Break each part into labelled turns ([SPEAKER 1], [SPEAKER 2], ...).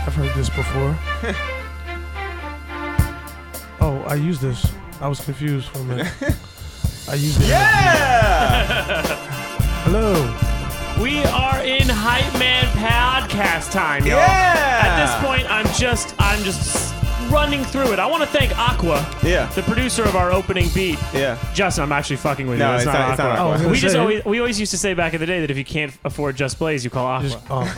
[SPEAKER 1] I've heard this before. Oh, I used this. I was confused for a minute. I used it.
[SPEAKER 2] Yeah!
[SPEAKER 1] Hello.
[SPEAKER 3] We are in Hype Man podcast time, y'all.
[SPEAKER 2] Yeah!
[SPEAKER 3] At this point, I'm just running through it. I want to thank Aqua,
[SPEAKER 2] Yeah.
[SPEAKER 3] the producer of our opening beat.
[SPEAKER 2] Yeah.
[SPEAKER 3] Justin, I'm actually fucking with you.
[SPEAKER 2] No,
[SPEAKER 3] It's
[SPEAKER 2] it's not
[SPEAKER 3] Aqua.
[SPEAKER 2] Aqua.
[SPEAKER 1] I was gonna say.
[SPEAKER 3] We always used to say back in the day that if you can't afford Just Blaze, you call Aqua.
[SPEAKER 1] Oh,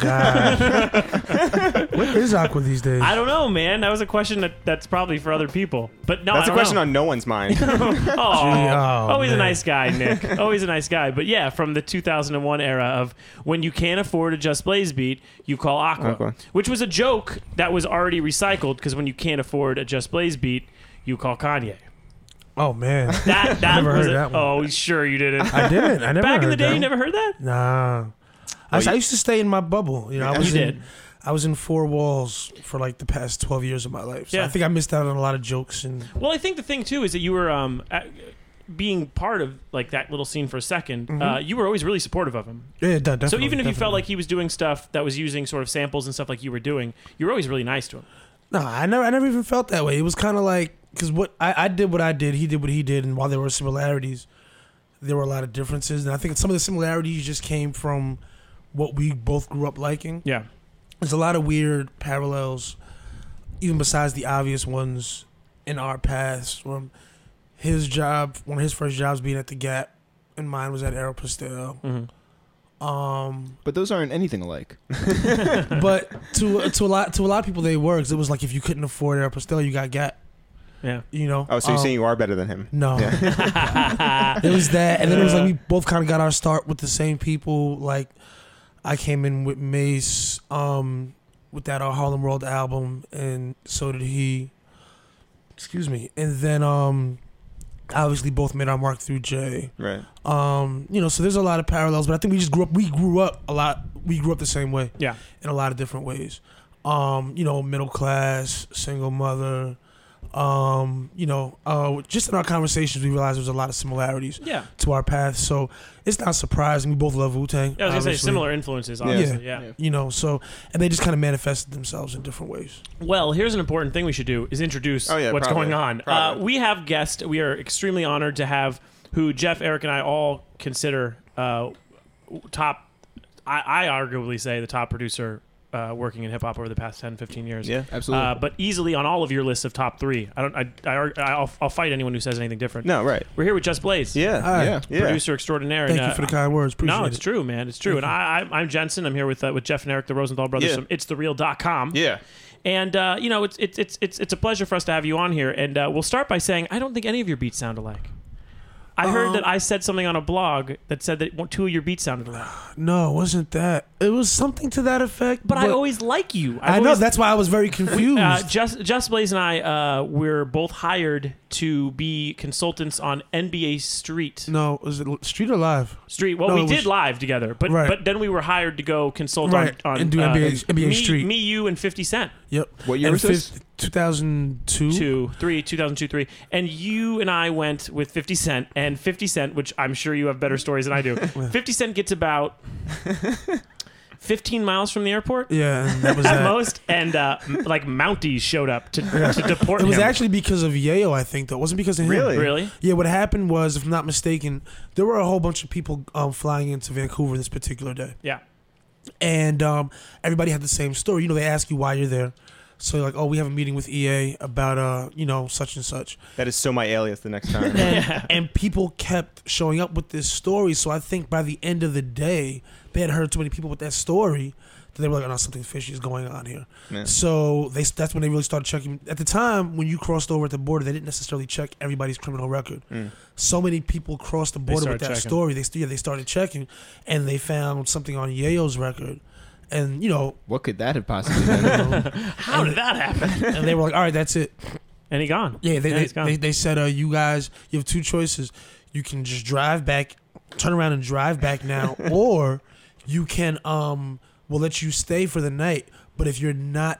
[SPEAKER 1] God. What is Aqua these days?
[SPEAKER 3] I don't know, man. That was a question that's probably for other people. But no,
[SPEAKER 2] That's
[SPEAKER 3] I
[SPEAKER 2] a question
[SPEAKER 3] know.
[SPEAKER 2] on no one's mind.
[SPEAKER 3] Always a
[SPEAKER 1] man.
[SPEAKER 3] nice guy, Nick. Always a nice guy. But yeah, from the 2001 era of when you can't afford a Just Blaze beat, you call Aqua. Which was a joke that was already recycled because when you can't afford a Just Blaze beat, you call Kanye.
[SPEAKER 1] Oh, man.
[SPEAKER 3] That
[SPEAKER 1] never
[SPEAKER 3] was
[SPEAKER 1] heard
[SPEAKER 3] it.
[SPEAKER 1] that one.
[SPEAKER 3] Oh, sure you didn't.
[SPEAKER 1] I didn't. I never
[SPEAKER 3] Back in the
[SPEAKER 1] heard
[SPEAKER 3] day,
[SPEAKER 1] that.
[SPEAKER 3] you never heard that?
[SPEAKER 1] Nah. I used to stay in my bubble. You know,
[SPEAKER 2] You
[SPEAKER 3] did.
[SPEAKER 1] I was in four walls for like the past 12 years of my life. So
[SPEAKER 3] Yeah.
[SPEAKER 1] I think I missed out on a lot of jokes and
[SPEAKER 3] Well, I think the thing too is that you were being part of like that little scene for a 2nd. You were always really supportive of him.
[SPEAKER 1] yeah, definitely.
[SPEAKER 3] So even if you felt
[SPEAKER 1] definitely.
[SPEAKER 3] like he was doing stuff that was using sort of samples and stuff like you were doing, you were always really nice to him.
[SPEAKER 1] No, I never even felt that way. It was kind of like because what I did what I did, he did what he did, and while there were similarities, there were a lot of differences. And I think some of the similarities just came from what we both grew up liking.
[SPEAKER 3] Yeah.
[SPEAKER 1] There's a lot of weird parallels, even besides the obvious ones in our paths. From his job, one of his first jobs being at the Gap, and mine was at Aeropostale.
[SPEAKER 3] Mm-hmm.
[SPEAKER 2] But those aren't anything alike.
[SPEAKER 1] But to a lot of people they were, 'cause it was like if you couldn't afford Aeropostale, you got Gap.
[SPEAKER 3] Yeah.
[SPEAKER 1] You know.
[SPEAKER 2] Oh, so you're saying you are better than him?
[SPEAKER 1] No. It was that, and then it was like we both kind of got our start with the same people. Like I came in with Mace, with that Harlem World album, and so did he. Excuse me, and then obviously both made our mark through Jay.
[SPEAKER 2] Right.
[SPEAKER 1] You know, so there's a lot of parallels, but I think we grew up a lot. We grew up the same way.
[SPEAKER 3] Yeah.
[SPEAKER 1] In a lot of different ways. You know, middle class, single mother. You know, just in our conversations, we realized there was a lot of similarities
[SPEAKER 3] Yeah.
[SPEAKER 1] to our paths. So it's not surprising. We both love Wu-Tang.
[SPEAKER 3] Yeah, I was going to say
[SPEAKER 1] obviously.
[SPEAKER 3] similar influences, obviously. Yeah.
[SPEAKER 1] You know, so, and they just kind of manifested themselves in different ways.
[SPEAKER 3] Well, here's an important thing we should do is introduce
[SPEAKER 2] Oh, yeah,
[SPEAKER 3] what's
[SPEAKER 2] probably.
[SPEAKER 3] going on.
[SPEAKER 2] Probably.
[SPEAKER 3] We have guests. We are extremely honored to have who Jeff, Eric, and I all consider top, I arguably say the top producer working in hip-hop over the past 10, 15 years.
[SPEAKER 2] Yeah, absolutely.
[SPEAKER 3] But easily on all of your lists of top 3. I'll fight anyone who says anything different.
[SPEAKER 2] No, right.
[SPEAKER 3] We're here with Just Blaze.
[SPEAKER 2] Yeah,
[SPEAKER 1] All right.
[SPEAKER 2] yeah.
[SPEAKER 3] Producer extraordinaire.
[SPEAKER 1] Thank
[SPEAKER 3] and,
[SPEAKER 1] you for the kind words. Appreciate
[SPEAKER 3] No,
[SPEAKER 1] it.
[SPEAKER 3] it's true, man. It's true.
[SPEAKER 1] Thank
[SPEAKER 3] And I'm Jensen. I'm here with Jeff and Eric, the Rosenthal brothers
[SPEAKER 2] Yeah.
[SPEAKER 3] from It'sTheReal.com.
[SPEAKER 2] Yeah.
[SPEAKER 3] And you know, it's a pleasure for us to have you on here. And we'll start by saying I don't think any of your beats sound alike. I heard that I said something on a blog that said that 2 of your beats sounded alike.
[SPEAKER 1] No, it wasn't that. It was something to that effect.
[SPEAKER 3] But I always like you.
[SPEAKER 1] I know. That's why I was very confused.
[SPEAKER 3] Just Blaze and I we're both hired to be consultants on NBA Street.
[SPEAKER 1] No, was it Street or Live?
[SPEAKER 3] Street. Well,
[SPEAKER 1] No,
[SPEAKER 3] we
[SPEAKER 1] it
[SPEAKER 3] did
[SPEAKER 1] was-
[SPEAKER 3] live together, but
[SPEAKER 1] Right.
[SPEAKER 3] but then we were hired to go consult
[SPEAKER 1] Right,
[SPEAKER 3] on
[SPEAKER 1] and do NBA
[SPEAKER 3] me,
[SPEAKER 1] Street.
[SPEAKER 3] Me, you, and 50 Cent.
[SPEAKER 1] Yep.
[SPEAKER 2] What year was this?
[SPEAKER 1] 2002.
[SPEAKER 3] 2002, 3, and you and I went with 50 Cent, and 50 Cent, which I'm sure you have better stories than I do. 50 Cent gets about 15 miles from the airport.
[SPEAKER 1] Yeah, and that was
[SPEAKER 3] At
[SPEAKER 1] that.
[SPEAKER 3] most, and like Mounties showed up to deport
[SPEAKER 1] It
[SPEAKER 3] him.
[SPEAKER 1] was actually because of Yayo, I think, though. It wasn't because of him.
[SPEAKER 3] Really?
[SPEAKER 1] Yeah, what happened was, if I'm not mistaken, there were a whole bunch of people flying into Vancouver this particular day.
[SPEAKER 3] Yeah.
[SPEAKER 1] And everybody had the same story. You know, they ask you why you're there. So you're like, oh, we have a meeting with EA about, you know, such and such.
[SPEAKER 2] That is so my alias the next time.
[SPEAKER 1] And people kept showing up with this story. So I think by the end of the day, they had heard too many people with that story that they were like, oh, no, something fishy is going on here.
[SPEAKER 2] Yeah.
[SPEAKER 1] So that's when they really started checking. At the time, when you crossed over at the border, they didn't necessarily check everybody's criminal record. So many people crossed the border with that
[SPEAKER 3] started checking.
[SPEAKER 1] story. They started checking, and they found something on Yayo's record. And, you know,
[SPEAKER 2] What could that have possibly been?
[SPEAKER 3] How did that happen?
[SPEAKER 1] and they were like, all right, that's it.
[SPEAKER 3] And he gone.
[SPEAKER 1] Yeah,
[SPEAKER 3] he's gone.
[SPEAKER 1] they said, you guys, you have two choices. You can just drive back, turn around and drive back now, or you can, we'll let you stay for the night. But if you're not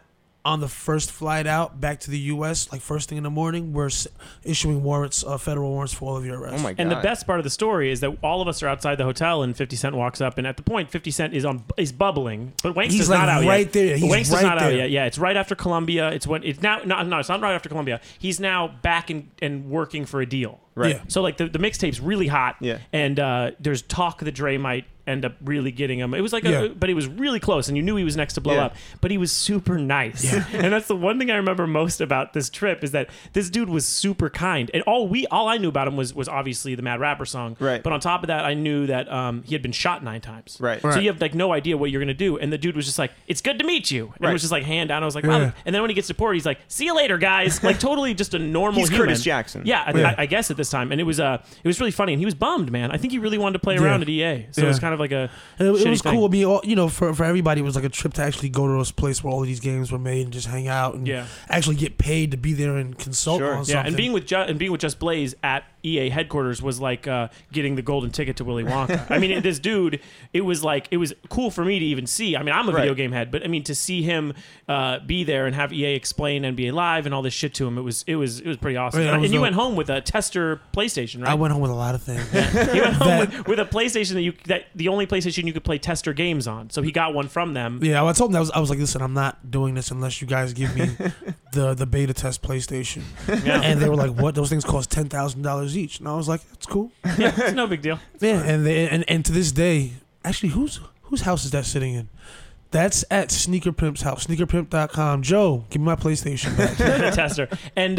[SPEAKER 1] on the first flight out back to the U.S., like first thing in the morning, we're issuing warrants, federal warrants for all of your arrests.
[SPEAKER 2] Oh my god!
[SPEAKER 3] And the best part of the story is that all of us are outside the hotel, and 50 Cent walks up, and at the point, 50 Cent is bubbling, but Wanksta's
[SPEAKER 1] He's
[SPEAKER 3] not out
[SPEAKER 1] right
[SPEAKER 3] yet.
[SPEAKER 1] there. He's
[SPEAKER 3] Wanksta's
[SPEAKER 1] right
[SPEAKER 3] not
[SPEAKER 1] there.
[SPEAKER 3] out yet. Yeah, it's right after Columbia. It's it's not right after Columbia. He's now back and working for a deal.
[SPEAKER 2] Right.
[SPEAKER 1] Yeah.
[SPEAKER 3] So like the mixtape's really hot.
[SPEAKER 2] Yeah.
[SPEAKER 3] And there's talk that Dre might end up really getting him. It was like
[SPEAKER 1] Yeah.
[SPEAKER 3] but it was really close, and you knew he was next to blow
[SPEAKER 2] Yeah.
[SPEAKER 3] up. But he was super nice.
[SPEAKER 1] Yeah.
[SPEAKER 3] And that's the one thing I remember most about this trip is that this dude was super kind. And all I knew about him was obviously the Mad Rapper song.
[SPEAKER 2] Right.
[SPEAKER 3] But on top of that, I knew that he had been shot 9 times.
[SPEAKER 2] Right.
[SPEAKER 3] So
[SPEAKER 1] Right.
[SPEAKER 3] you have like no idea what you're gonna do. And the dude was just like, "It's good to meet you." And it
[SPEAKER 2] Right.
[SPEAKER 3] was just like hand down. I was like, "Wow."
[SPEAKER 1] Yeah.
[SPEAKER 3] And then when he gets deported, he's like, "See you later, guys." Like totally just a normal
[SPEAKER 2] He's
[SPEAKER 3] human.
[SPEAKER 2] Curtis Jackson.
[SPEAKER 3] Yeah,
[SPEAKER 1] Yeah.
[SPEAKER 3] I guess at this time. And it was really funny. And he was bummed, man. I think he really wanted to play around at EA. So it was
[SPEAKER 1] Yeah.
[SPEAKER 3] kind of like a
[SPEAKER 1] And it
[SPEAKER 3] shitty
[SPEAKER 1] was
[SPEAKER 3] thing.
[SPEAKER 1] cool. I mean, for everybody, it was like a trip to actually go to this place where all of these games were made and just hang out and
[SPEAKER 3] Yeah.
[SPEAKER 1] actually get paid to be there and consult
[SPEAKER 2] Sure.
[SPEAKER 1] on something.
[SPEAKER 3] Yeah, and being with Just Blaze at EA headquarters was like getting the golden ticket to Willy Wonka. I mean, this dude, it was cool for me to even see. I mean, I'm a video
[SPEAKER 2] Right.
[SPEAKER 3] game head, but I mean to see him be there and have EA explain NBA Live and all this shit to him, it was pretty awesome.
[SPEAKER 1] Yeah, it
[SPEAKER 3] and
[SPEAKER 1] was
[SPEAKER 3] you
[SPEAKER 1] dope.
[SPEAKER 3] went home with a tester PlayStation, right?
[SPEAKER 1] I went home with a lot of things.
[SPEAKER 3] He went home
[SPEAKER 1] That-
[SPEAKER 3] with a PlayStation that the only PlayStation you could play tester games on. So he got one from them.
[SPEAKER 1] Yeah, I told them I was like, listen, I'm not doing this unless you guys give me the beta test PlayStation.
[SPEAKER 3] Yeah.
[SPEAKER 1] And they were like, what? Those things cost $10,000 each. And I was like, that's cool.
[SPEAKER 3] Yeah, it's no big deal.
[SPEAKER 1] Yeah, and to this day, actually, whose house is that sitting in? That's at Sneaker Pimp's house, sneakerpimp.com. Joe, give me my PlayStation back.
[SPEAKER 3] The tester. And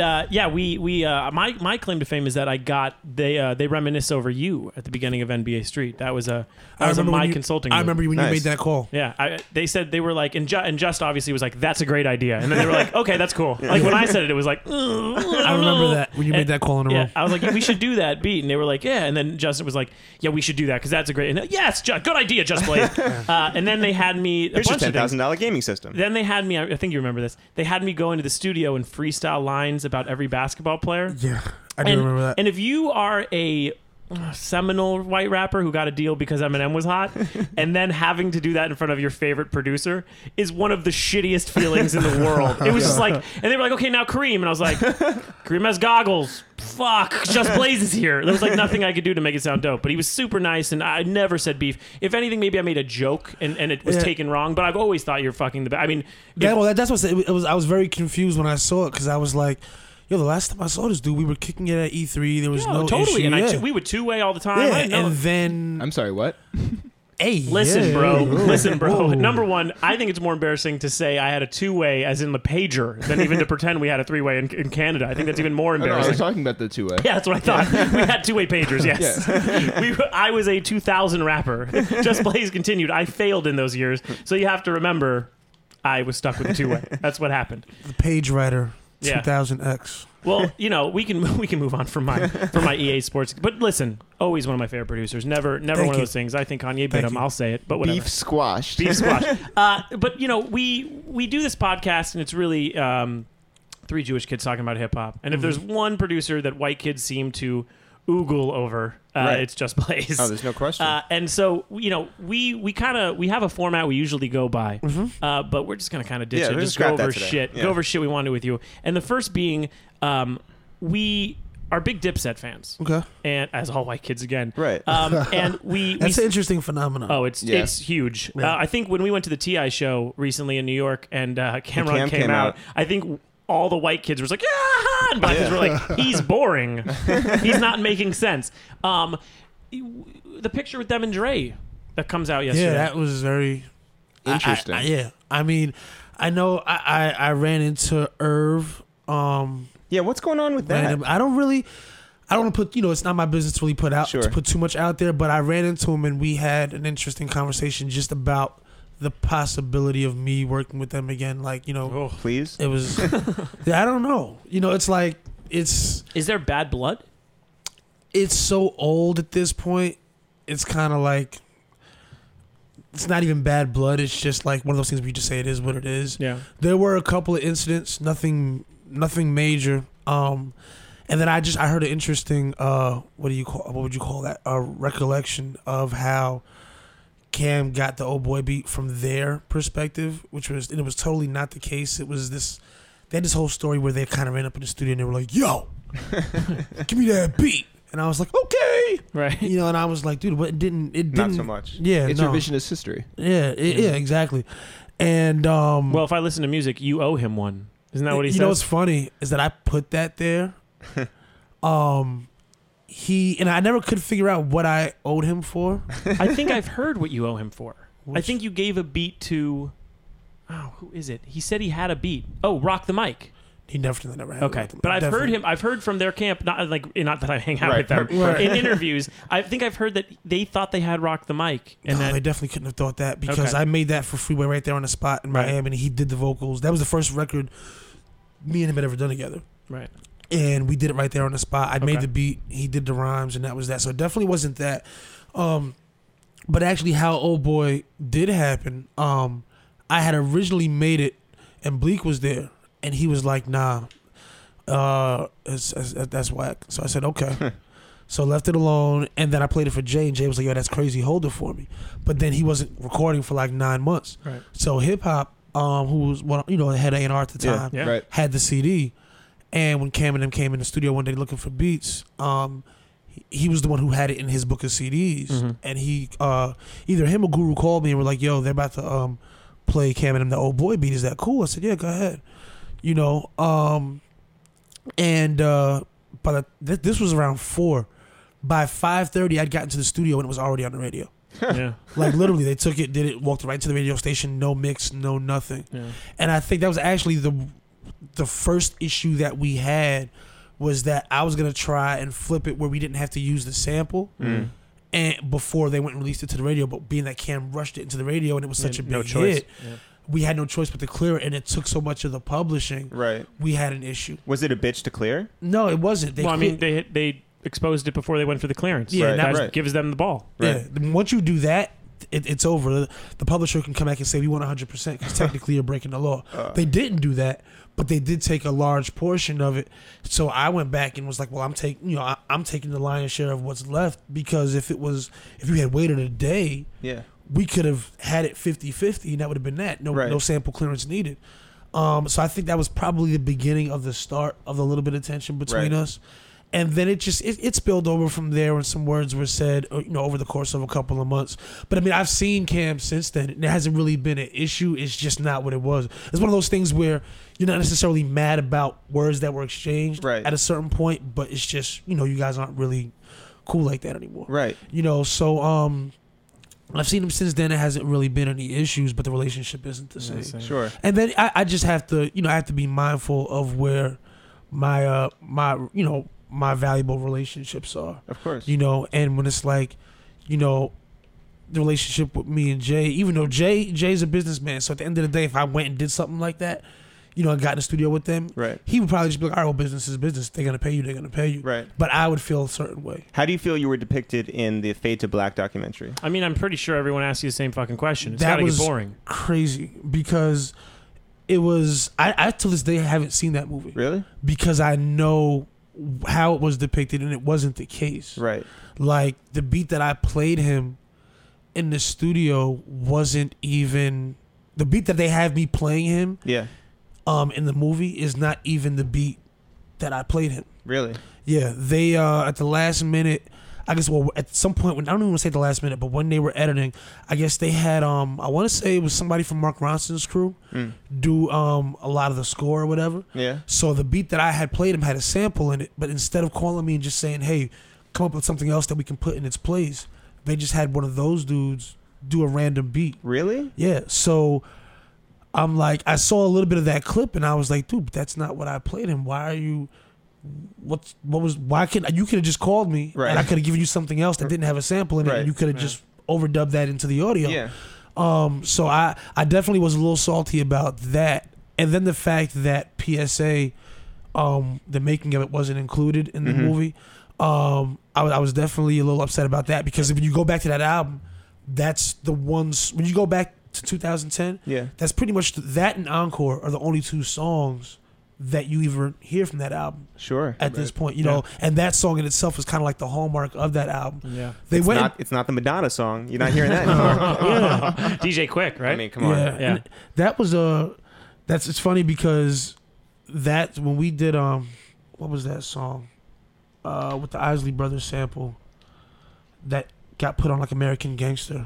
[SPEAKER 3] my claim to fame is that I got they reminisce over you at the beginning of NBA Street. That was
[SPEAKER 1] remember
[SPEAKER 3] my
[SPEAKER 1] when you-
[SPEAKER 3] consulting.
[SPEAKER 1] I
[SPEAKER 3] move.
[SPEAKER 1] remember when you
[SPEAKER 2] Nice.
[SPEAKER 1] made that call.
[SPEAKER 3] Yeah, they said they were like, and Just obviously was like, "That's a great idea," and then they were like, "Okay, that's cool." Like when I said it, it was like,
[SPEAKER 1] I remember that when you made that call in the room.
[SPEAKER 3] Yeah, I was like, "We should do that beat," and they were like, "Yeah," and then Justin was like, "Yeah, we should do that because that's a great." And yes, good idea, Just Blaze. And then they had me a
[SPEAKER 2] Here's your
[SPEAKER 3] bunch of things.
[SPEAKER 2] $10,000 gaming system.
[SPEAKER 3] Then they had me. I think you remember this. They had me go into the studio and freestyle lines about every basketball player.
[SPEAKER 1] Yeah, I do remember that.
[SPEAKER 3] And if you are a seminal white rapper who got a deal because Eminem was hot, and then having to do that in front of your favorite producer is one of the shittiest feelings in the world. It was just like, and they were like, "Okay, now Kareem," and I was like, "Kareem has goggles. Fuck, Just Blaze is here." There was like nothing I could do to make it sound dope, but he was super nice, and I never said beef. If anything, maybe I made a joke and it was
[SPEAKER 1] Yeah.
[SPEAKER 3] taken wrong, but I've always thought you're fucking the best. I mean,
[SPEAKER 1] That's what it was. I was very confused when I saw it because I was like, "Yo, the last time I saw this dude, we were kicking it at E3. There was no
[SPEAKER 3] totally.
[SPEAKER 1] issue."
[SPEAKER 3] And
[SPEAKER 1] yeah.
[SPEAKER 3] we would two-way all the time. I
[SPEAKER 1] yeah,
[SPEAKER 3] didn't know.
[SPEAKER 1] and then
[SPEAKER 2] I'm sorry, what?
[SPEAKER 1] hey,
[SPEAKER 3] Listen,
[SPEAKER 1] yeah,
[SPEAKER 3] bro.
[SPEAKER 1] yeah.
[SPEAKER 3] Listen, bro.
[SPEAKER 1] Whoa.
[SPEAKER 3] Number one, I think it's more embarrassing to say I had a two-way, as in the pager, than even to pretend we had a three-way in Canada. I think that's even more
[SPEAKER 2] Oh, no, I
[SPEAKER 3] embarrassing.
[SPEAKER 2] was talking about the two-way.
[SPEAKER 3] Yeah, that's what I thought. We had two-way pagers, yes. I was a 2000 rapper. Just Blaze continued. I failed in those years. So you have to remember I was stuck with the two-way. That's what happened.
[SPEAKER 1] The Page Writer,
[SPEAKER 3] Yeah.
[SPEAKER 1] 2000X.
[SPEAKER 3] Well, we can move on from my EA Sports. But listen, always one of my favorite producers. Never one
[SPEAKER 1] Thank
[SPEAKER 3] of
[SPEAKER 1] you.
[SPEAKER 3] those things. I think Kanye bit
[SPEAKER 1] Thank
[SPEAKER 3] him.
[SPEAKER 1] you.
[SPEAKER 3] I'll say it. But whatever.
[SPEAKER 2] Beef squashed.
[SPEAKER 3] Beef squash. But we do this podcast, and it's really three Jewish kids talking about hip hop. And if there's one producer that white kids seem to oogle over,
[SPEAKER 2] Right.
[SPEAKER 3] it's Just Blaze.
[SPEAKER 2] Oh, there's no question.
[SPEAKER 3] And so we have a format we usually go by, but we're just gonna kind of ditch
[SPEAKER 2] Yeah,
[SPEAKER 3] it,
[SPEAKER 2] we'll
[SPEAKER 3] just
[SPEAKER 2] scrap
[SPEAKER 3] go
[SPEAKER 2] that
[SPEAKER 3] over
[SPEAKER 2] today.
[SPEAKER 3] shit,
[SPEAKER 2] Yeah.
[SPEAKER 3] go over shit we want to do with you. And the first being, we are big Dipset fans,
[SPEAKER 1] Okay,
[SPEAKER 3] and as all white kids again,
[SPEAKER 2] Right.
[SPEAKER 3] And we
[SPEAKER 1] that's an interesting phenomenon.
[SPEAKER 3] Oh, it's
[SPEAKER 2] Yeah.
[SPEAKER 3] it's huge.
[SPEAKER 1] Yeah.
[SPEAKER 3] I think when we went to the TI show recently in New York and Cameron
[SPEAKER 2] Cam
[SPEAKER 3] came
[SPEAKER 2] came
[SPEAKER 3] out,
[SPEAKER 2] out.
[SPEAKER 3] I think all the white kids were like, "Yeah," and black kids were like, "He's boring. He's not making sense." The picture with them and Dre that comes out yesterday.
[SPEAKER 1] yeah, that was very
[SPEAKER 2] Interesting.
[SPEAKER 1] yeah, I mean, I know I ran into Irv.
[SPEAKER 2] Yeah, what's going on with that?
[SPEAKER 1] Random. I don't want to put, it's not my business to really
[SPEAKER 2] Sure.
[SPEAKER 1] put too much out there, but I ran into him and we had an interesting conversation just about the possibility of me working with them again. Like,
[SPEAKER 3] Oh.
[SPEAKER 2] Please?
[SPEAKER 1] it was, I don't know. It's like, it's
[SPEAKER 3] Is there bad blood?
[SPEAKER 1] so old at this point. It's kind of like, it's not even bad blood. It's just like one of those things where you just say it is what it is.
[SPEAKER 3] Yeah.
[SPEAKER 1] There were a couple of incidents, nothing major. And then I heard an interesting what would you call that? A recollection of how Cam got the Old Boy beat from their perspective, and it was totally not the case. It was this. They had this whole story where they kind of ran up in the studio and they were like, "Yo, give me that beat," and I was like, "Okay,"
[SPEAKER 3] right?
[SPEAKER 1] And I was like, "Dude, but it didn't
[SPEAKER 2] not so much."
[SPEAKER 1] Yeah,
[SPEAKER 2] it's revisionist history.
[SPEAKER 1] Yeah, exactly. And
[SPEAKER 3] well, if I listen to music, you owe him one. Isn't that what he said?
[SPEAKER 1] You know what's funny is that I put that there. He and I never could figure out what I owed him for.
[SPEAKER 3] I think I've heard what you owe him for. I think you gave a beat to. Oh, who is it? He said he had a beat. Oh, Rock the Mic.
[SPEAKER 1] He never had.
[SPEAKER 3] Okay, but I've heard him. I've heard from their camp. Not that I hang out with them in interviews. I think I've heard that they thought they had Rock the Mic, and
[SPEAKER 1] they definitely couldn't have thought that because I made that for Freeway right there on the spot in Miami, and he did the vocals. That was the first record me and him had ever done together.
[SPEAKER 3] Right.
[SPEAKER 1] And we did it right there on the spot. I made the beat, he did the rhymes, and that was that. So it definitely wasn't that. But actually, how Old Boy did happen, I had originally made it, and Bleak was there, and he was like, "Nah, that's whack." So I said, "Okay." So left it alone, and then I played it for Jay, and Jay was like, "Yo, that's crazy. Hold it for me." But then he wasn't recording for like 9 months.
[SPEAKER 3] Right.
[SPEAKER 1] So Hip Hop, who was head A&R at the time, had the CD. And when Cam and them came in the studio one day looking for beats, he was the one who had it in his book of CDs. And he, either him or Guru called me and were like, "Yo, they're about to play Cam and them the Old Boy beat. Is that cool?" I said, "Yeah, go ahead." This was around 4. By 5:30, I'd gotten to the studio and it was already on the radio.
[SPEAKER 3] Yeah.
[SPEAKER 1] Like literally, they took it, did it, walked right to the radio station, no mix, no nothing.
[SPEAKER 3] Yeah.
[SPEAKER 1] And I think that was actually the first issue that we had was that I was gonna try and flip it where we didn't have to use the sample, and before they went and released it to the radio. But being that Cam rushed it into the radio and it was such a big hit, we had no choice but to clear it, and it took so much of the publishing.
[SPEAKER 2] Right,
[SPEAKER 1] we had an issue.
[SPEAKER 2] Was it a bitch to clear?
[SPEAKER 1] No, it wasn't.
[SPEAKER 3] They exposed it before they went for the clearance.
[SPEAKER 1] Yeah,
[SPEAKER 3] that gives them the ball.
[SPEAKER 1] Right. Yeah, once you do that, it's over. The publisher can come back and say we want 100% because technically you're breaking the law. They didn't do that, but they did take a large portion of it. So I went back and was like, well, I'm taking the lion's share of what's left, because if you had waited a day, we could have had it 50-50 and that would have been that. No sample clearance needed. So I think that was probably the beginning of the start of the little bit of tension between us. And then it spilled over from there when some words were said, over the course of a couple of months. But I mean, I've seen Cam since then. It hasn't really been an issue. It's just not what it was. It's one of those things where you're not necessarily mad about words that were exchanged at a certain point, but it's just, you guys aren't really cool like that anymore.
[SPEAKER 2] Right.
[SPEAKER 1] So I've seen him since then. It hasn't really been any issues, but the relationship isn't the same.
[SPEAKER 2] Sure.
[SPEAKER 1] And then I just have to, I have to be mindful of where my valuable relationships are.
[SPEAKER 2] Of course.
[SPEAKER 1] And when it's like, the relationship with me and Jay, even though Jay's a businessman, so at the end of the day, if I went and did something like that, and got in the studio with them, he would probably just be like, all right, well, business is business. They're going to pay you.
[SPEAKER 2] Right.
[SPEAKER 1] But I would feel a certain way.
[SPEAKER 2] How do you feel you were depicted in the Fade to Black documentary?
[SPEAKER 3] I mean, I'm pretty sure everyone asks you the same fucking question. It's gotta get boring.
[SPEAKER 1] Crazy, because it was, I to this day haven't seen that movie.
[SPEAKER 2] Really?
[SPEAKER 1] Because I know how it was depicted, and it wasn't the case.
[SPEAKER 2] Right.
[SPEAKER 1] Like, the beat that I played him in the studio wasn't even the beat that they have me playing him.
[SPEAKER 2] Yeah.
[SPEAKER 1] In the movie is not even the beat that I played him.
[SPEAKER 2] Really?
[SPEAKER 1] Yeah. They at the last minute, I guess. Well, at some point, when I don't even want to say the last minute, but when they were editing, I guess they had I want to say it was somebody from Mark Ronson's crew do a lot of the score or whatever.
[SPEAKER 2] Yeah.
[SPEAKER 1] So the beat that I had played him had a sample in it, but instead of calling me and just saying, "Hey, come up with something else that we can put in its place," they just had one of those dudes do a random beat.
[SPEAKER 2] Really?
[SPEAKER 1] Yeah. So I'm like, I saw a little bit of that clip and I was like, dude, that's not what I played him. Why are you? Why could you could have just called me and I could have given you something else that didn't have a sample in it, and you could have just overdubbed that into the audio.
[SPEAKER 2] Yeah.
[SPEAKER 1] So I definitely was a little salty about that, and then the fact that PSA, the making of it wasn't included in the movie. I was definitely a little upset about that, because if you go back to that album, that's the ones when you go back to 2010.
[SPEAKER 2] Yeah.
[SPEAKER 1] That's pretty much that and Encore are the only 2 songs that you even hear from that album
[SPEAKER 2] Sure.
[SPEAKER 1] at this point, you know. And that song in itself is kind of like the hallmark of that album.
[SPEAKER 3] Yeah.
[SPEAKER 2] It's not the Madonna song. You're not hearing that anymore.
[SPEAKER 3] DJ Quick, right?
[SPEAKER 2] I mean, come on.
[SPEAKER 1] Yeah.
[SPEAKER 3] Yeah.
[SPEAKER 1] And that was it's funny because that when we did what was that song with the Isley Brothers sample that got put on like American Gangster.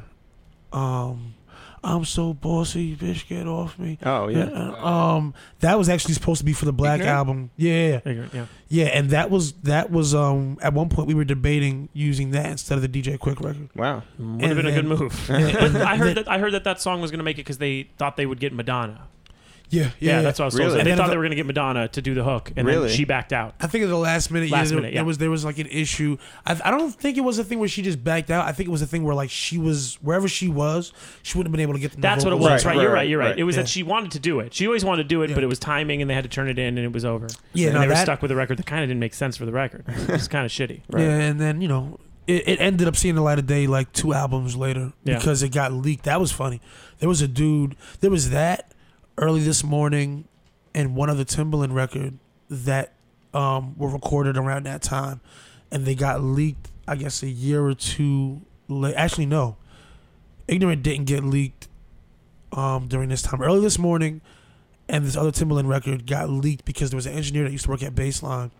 [SPEAKER 1] I'm so bossy, bitch, get off me.
[SPEAKER 2] Oh yeah.
[SPEAKER 1] That was actually supposed to be for the Black
[SPEAKER 2] Ignorant?
[SPEAKER 1] album. Yeah. Yeah, and that was at one point we were debating using that instead of the DJ Quick record.
[SPEAKER 2] Wow.
[SPEAKER 3] Would have been a good move.
[SPEAKER 1] And
[SPEAKER 3] I heard that song was going to make it because they thought they would get Madonna.
[SPEAKER 1] Yeah,
[SPEAKER 3] That's what I was told.
[SPEAKER 2] Really?
[SPEAKER 3] And they
[SPEAKER 1] And
[SPEAKER 3] thought
[SPEAKER 1] then
[SPEAKER 3] they were going to get Madonna to do the hook, and
[SPEAKER 2] Really?
[SPEAKER 3] then she backed out.
[SPEAKER 1] I think at the last minute, there was like an issue. I don't think it was a thing where she just backed out. I think it was a thing where like she was wherever she was, she wouldn't have been able to get the
[SPEAKER 3] That's what it
[SPEAKER 1] vocals.
[SPEAKER 3] was, right? You're right.
[SPEAKER 2] right.
[SPEAKER 3] It was
[SPEAKER 1] Yeah.
[SPEAKER 3] that she wanted to do it. She always wanted to do it,
[SPEAKER 1] Yeah.
[SPEAKER 3] but it was timing, and they had to turn it in, and it was over.
[SPEAKER 1] Yeah,
[SPEAKER 3] and
[SPEAKER 1] no,
[SPEAKER 3] they were
[SPEAKER 1] that-
[SPEAKER 3] stuck with a record that kind of didn't make sense for the record. It was kind of shitty.
[SPEAKER 2] Right.
[SPEAKER 1] Yeah, and then it ended up seeing the light of day like 2 albums later
[SPEAKER 3] Yeah.
[SPEAKER 1] because it got leaked. That was funny. There was that Early This Morning and one other Timbaland record that were recorded around that time, and they got leaked. I guess a year or two late. Actually, no, Ignorant didn't get leaked during this time. Early This Morning and this other Timbaland record got leaked because there was an engineer that used to work at Baseline,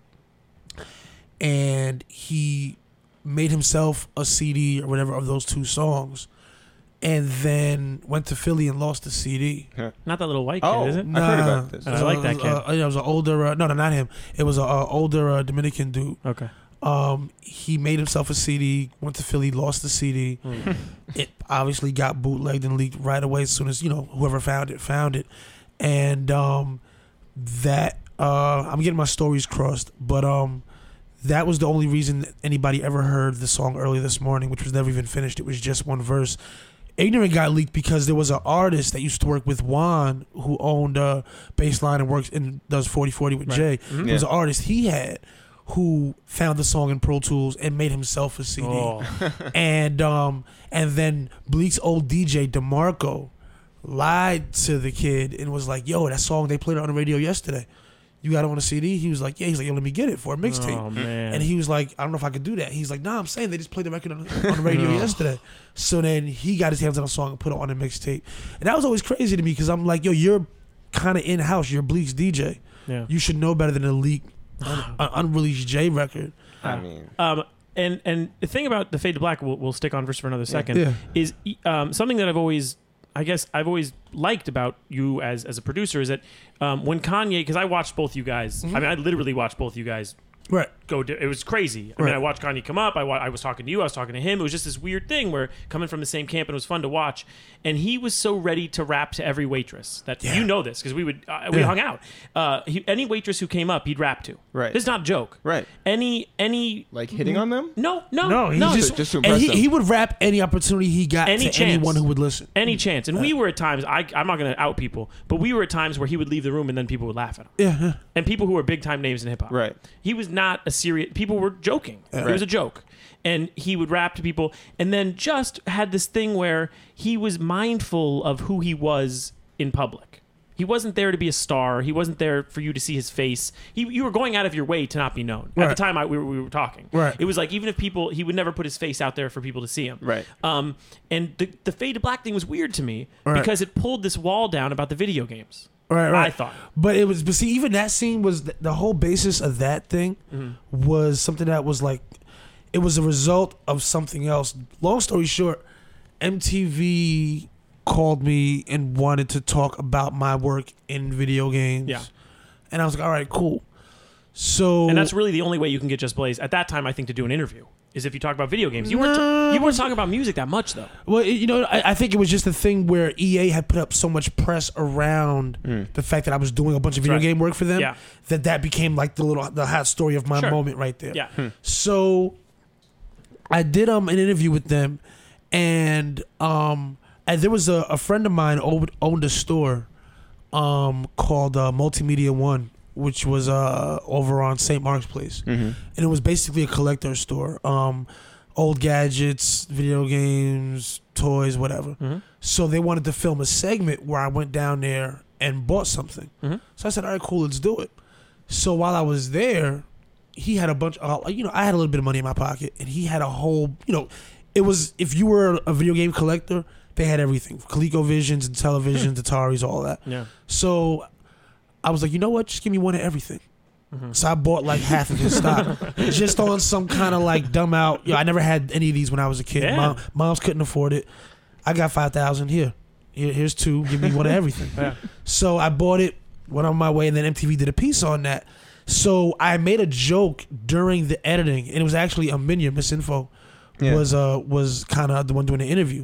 [SPEAKER 1] and he made himself a CD or whatever of those 2 songs, and then went to Philly and lost the CD.
[SPEAKER 3] Not that little white kid,
[SPEAKER 2] Oh,
[SPEAKER 3] is it?
[SPEAKER 2] I've heard about this.
[SPEAKER 3] I like that kid.
[SPEAKER 1] It was an older, no, not him. It was an older Dominican dude.
[SPEAKER 3] Okay.
[SPEAKER 1] He made himself a CD, went to Philly, lost the CD. It obviously got bootlegged and leaked right away as soon as, whoever found it. And that, I'm getting my stories crossed, but that was the only reason that anybody ever heard the song Early This Morning, which was never even finished. It was just one verse. Ignorant got leaked because there was an artist that used to work with Juan who owned Baseline and works and does 40/40 with Jay.
[SPEAKER 3] Mm-hmm.
[SPEAKER 1] There was an artist he had who found the song in Pro Tools and made himself a CD.
[SPEAKER 3] Oh.
[SPEAKER 1] And then Bleak's old DJ DeMarco lied to the kid and was like, "Yo, that song they played it on the radio yesterday. You got it on a CD?" He was like, "Yeah." He's like, "Yo, let me get it for a mixtape."
[SPEAKER 3] Oh, man.
[SPEAKER 1] And he was like, "I don't know if I could do that." He's like, "Nah, I'm saying they just played the record on the radio yesterday." So then he got his hands on a song and put it on a mixtape. And that was always crazy to me because I'm like, "Yo, you're kind of in-house. You're Bleak's DJ.
[SPEAKER 3] Yeah.
[SPEAKER 1] You should know better than to leak an unreleased J record."
[SPEAKER 2] I mean,
[SPEAKER 3] And the thing about the Fade to Black, we'll stick on for another second,
[SPEAKER 1] Yeah.
[SPEAKER 3] is something that I've always liked about you as a producer is that when Kanye, because I watched both you guys, I mean, I literally watched both you guys
[SPEAKER 1] Right.
[SPEAKER 3] it was crazy. I mean,
[SPEAKER 1] Right.
[SPEAKER 3] I watched Kanye come up. I was talking to you. I was talking to him. It was just this weird thing where coming from the same camp, and it was fun to watch. And he was so ready to rap to every waitress that
[SPEAKER 1] Yeah.
[SPEAKER 3] you know this because we hung out. Any waitress who came up, he'd rap to.
[SPEAKER 2] Right.
[SPEAKER 3] This is not a joke.
[SPEAKER 2] Right.
[SPEAKER 3] Any
[SPEAKER 2] like hitting on them?
[SPEAKER 3] no,
[SPEAKER 1] he
[SPEAKER 2] just to
[SPEAKER 1] and
[SPEAKER 2] impress them.
[SPEAKER 1] he would rap any opportunity he got
[SPEAKER 3] Any
[SPEAKER 1] to
[SPEAKER 3] chance.
[SPEAKER 1] anyone who would listen.
[SPEAKER 3] any chance. And we were at times. I'm not going to out people, but we were at times where he would leave the room and then people would laugh at him.
[SPEAKER 1] Yeah.
[SPEAKER 3] And people who were big time names in hip hop.
[SPEAKER 2] Right.
[SPEAKER 3] He was not a serious. People were joking. It was a joke. And he would rap to people, and then just had this thing where he was mindful of who he was in public. He wasn't there to be a star. He wasn't there for you to see his face. You were going out of your way to not be known. At
[SPEAKER 1] Right.
[SPEAKER 3] the time we were talking.
[SPEAKER 1] Right.
[SPEAKER 3] It was like even if people, he would never put his face out there for people to see him.
[SPEAKER 2] Right.
[SPEAKER 3] And the Fade to Black thing was weird to me
[SPEAKER 1] Right.
[SPEAKER 3] because it pulled this wall down about the video games.
[SPEAKER 1] Right.
[SPEAKER 3] I thought.
[SPEAKER 1] But see, even that scene was the whole basis of that thing was something that was like, it was a result of something else. Long story short, MTV called me and wanted to talk about my work in video games.
[SPEAKER 3] Yeah.
[SPEAKER 1] And I was like, all right, cool. So
[SPEAKER 3] And that's really the only way you can get Just Blaze at that time, I think, to do an interview is if you talk about video games. You weren't talking about music that much, though.
[SPEAKER 1] Well, I think it was just a thing where EA had put up so much press around the fact that I was doing a bunch of video
[SPEAKER 3] right.
[SPEAKER 1] game work for them
[SPEAKER 3] Yeah.
[SPEAKER 1] that became like the hot story of my
[SPEAKER 3] Sure.
[SPEAKER 1] moment right there.
[SPEAKER 3] Yeah.
[SPEAKER 1] So I did an interview with them, and there was a friend of mine owned a store called Multimedia One, which was over on St. Mark's Place, and it was basically a collector store. Old gadgets, video games, toys, whatever. So they wanted to film a segment where I went down there and bought something. So I said, all right, cool, let's do it. So while I was there, he had a bunch of, I had a little bit of money in my pocket, and he had a whole, it was, if you were a video game collector, they had everything. ColecoVisions and televisions, Ataris, all that.
[SPEAKER 3] Yeah.
[SPEAKER 1] So I was like, you know what? Just give me one of everything. So I bought like half of his stock, just on some kind of like dumb out. I never had any of these when I was a kid.
[SPEAKER 3] Yeah.
[SPEAKER 1] Moms couldn't afford it. I got 5,000 here. Here's 2. Give me one of everything.
[SPEAKER 3] Yeah.
[SPEAKER 1] So I bought it, went on my way, and then MTV did a piece on that. So I made a joke during the editing, and it was actually Minya, Miss Info, was kind of the one doing the interview.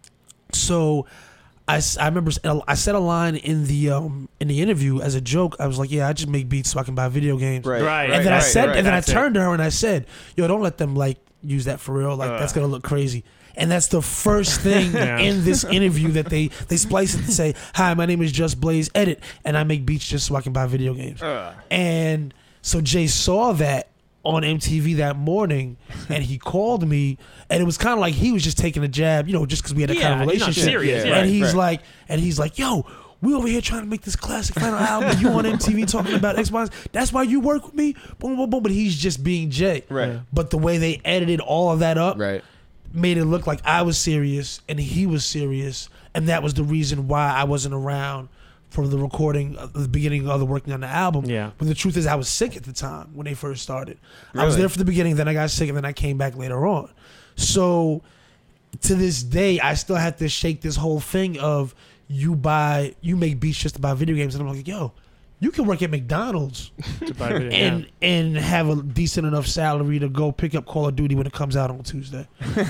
[SPEAKER 1] So I remember I said a line in the interview as a joke. I was like, "Yeah, I just make beats so I can buy video games."
[SPEAKER 3] Right.
[SPEAKER 1] And then I said, and then I
[SPEAKER 3] That's
[SPEAKER 1] turned to her and I said, "Yo, don't let them like use that for real. Like that's gonna look crazy." And that's the first thing in this interview that they splice it to say, "Hi, my name is Just Blaze Edit, and I make beats just so I can buy video games." And so Jay saw that on MTV that morning, and he called me, and it was kind of like he was just taking a jab, just because we had a kind of relationship.
[SPEAKER 3] He's not serious.
[SPEAKER 1] And he's like, "Yo, we over here trying to make this classic final album, and you on MTV talking about Xbox. That's why you work with me." Boom, boom, boom. But he's just being Jay.
[SPEAKER 2] Right.
[SPEAKER 1] But the way they edited all of that up,
[SPEAKER 4] Right.
[SPEAKER 1] made it look like I was serious and he was serious, and that was the reason why I wasn't around for the recording, the beginning of the working on the album.
[SPEAKER 3] Yeah.
[SPEAKER 1] But the truth is, I was sick at the time when they first started. I was
[SPEAKER 2] Really?
[SPEAKER 1] there for the beginning, then I got sick, and then I came back later on. So to this day, I still have to shake this whole thing of you make beats just to buy video games, and I'm like, yo, you can work at McDonald's
[SPEAKER 3] To buy video,
[SPEAKER 1] and have a decent enough salary to go pick up Call of Duty when it comes out on Tuesday.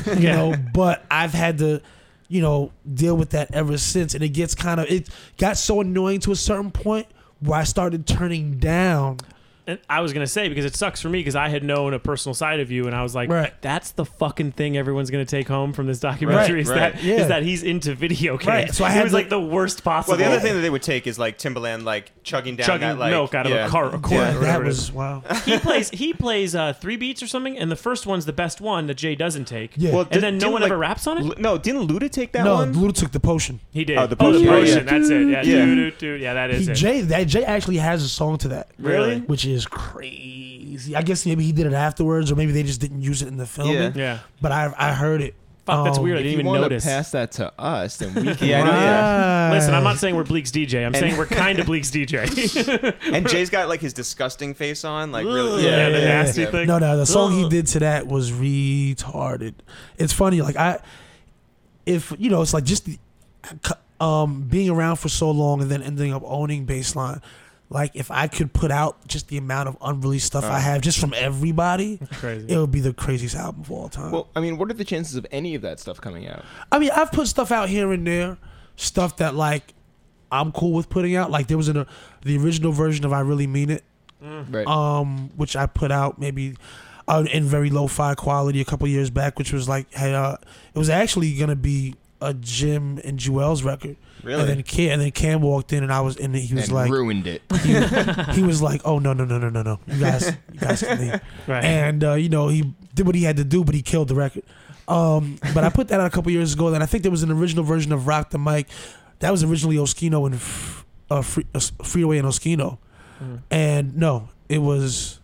[SPEAKER 1] But I've had to, deal with that ever since. And it got so annoying to a certain point where I started turning down.
[SPEAKER 3] And I was gonna say, because it sucks for me, because I had known a personal side of you, and I was like,
[SPEAKER 1] Right.
[SPEAKER 3] that's the fucking thing everyone's gonna take home from this documentary is
[SPEAKER 2] Right.
[SPEAKER 3] that he's into video games.
[SPEAKER 1] Right. So I
[SPEAKER 3] it
[SPEAKER 1] had
[SPEAKER 3] was
[SPEAKER 1] to-
[SPEAKER 3] like the worst possible.
[SPEAKER 2] Well, the other thing that they would take is like Timbaland, like chugging down that like
[SPEAKER 3] milk out of a quart or
[SPEAKER 1] That
[SPEAKER 3] whatever it
[SPEAKER 1] was
[SPEAKER 3] is.
[SPEAKER 1] wow.
[SPEAKER 3] He plays 3 beats or something, and the first one's the best one that Jay doesn't take.
[SPEAKER 1] Yeah.
[SPEAKER 2] Well,
[SPEAKER 3] And then no
[SPEAKER 2] didn't,
[SPEAKER 3] one
[SPEAKER 2] like,
[SPEAKER 3] ever raps on it.
[SPEAKER 2] No, didn't Luda take that
[SPEAKER 1] No,
[SPEAKER 2] one?
[SPEAKER 1] Luda took the potion.
[SPEAKER 3] He did.
[SPEAKER 2] Oh, the potion.
[SPEAKER 3] The
[SPEAKER 2] Yeah,
[SPEAKER 3] potion.
[SPEAKER 2] yeah.
[SPEAKER 3] That's it. Yeah,
[SPEAKER 2] Yeah.
[SPEAKER 3] doo-doo-doo. Yeah, that is it.
[SPEAKER 1] Jay actually has a song to that.
[SPEAKER 3] Really?
[SPEAKER 1] Which is crazy. I guess maybe he did it afterwards, or maybe they just didn't use it in the filming.
[SPEAKER 2] Yeah.
[SPEAKER 3] Yeah.
[SPEAKER 1] But I heard it.
[SPEAKER 3] Fuck, that's weird. I
[SPEAKER 4] If
[SPEAKER 3] didn't
[SPEAKER 4] you
[SPEAKER 3] even
[SPEAKER 4] want
[SPEAKER 3] notice.
[SPEAKER 4] to pass that to us, then we can.
[SPEAKER 2] Yeah, I know, yeah.
[SPEAKER 3] Listen, I'm not saying we're Bleak's DJ. I'm saying we're kind of Bleak's DJ.
[SPEAKER 2] And Jay's got like his disgusting face on, like really.
[SPEAKER 3] Yeah, the
[SPEAKER 1] yeah,
[SPEAKER 3] nasty
[SPEAKER 2] yeah.
[SPEAKER 3] thing.
[SPEAKER 1] No, the song he did to that was retarded. It's funny, like it's like just being around for so long and then ending up owning Baseline. Like if I could put out just the amount of unreleased stuff I have just from everybody,
[SPEAKER 3] Crazy.
[SPEAKER 1] it would be the craziest album of all time.
[SPEAKER 4] Well, I mean, what are the chances of any of that stuff coming out?
[SPEAKER 1] I mean, I've put stuff out here and there, stuff that like I'm cool with putting out. Like there was the original version of I Really Mean It,
[SPEAKER 4] Right.
[SPEAKER 1] which I put out maybe in very lo-fi quality a couple years back, which was like, hey, it was actually gonna be a Jim and Jewel's record.
[SPEAKER 2] Really?
[SPEAKER 1] And then Cam walked in, and he was
[SPEAKER 4] And
[SPEAKER 1] like,
[SPEAKER 4] ruined it.
[SPEAKER 1] he was like, oh no, you guys can leave.
[SPEAKER 3] Right.
[SPEAKER 1] And he did what he had to do, but he killed the record. But I put that out a couple years ago, and I think there was an original version of Rock the Mic that was originally Oskino and Freeway and Oskino, and no, it was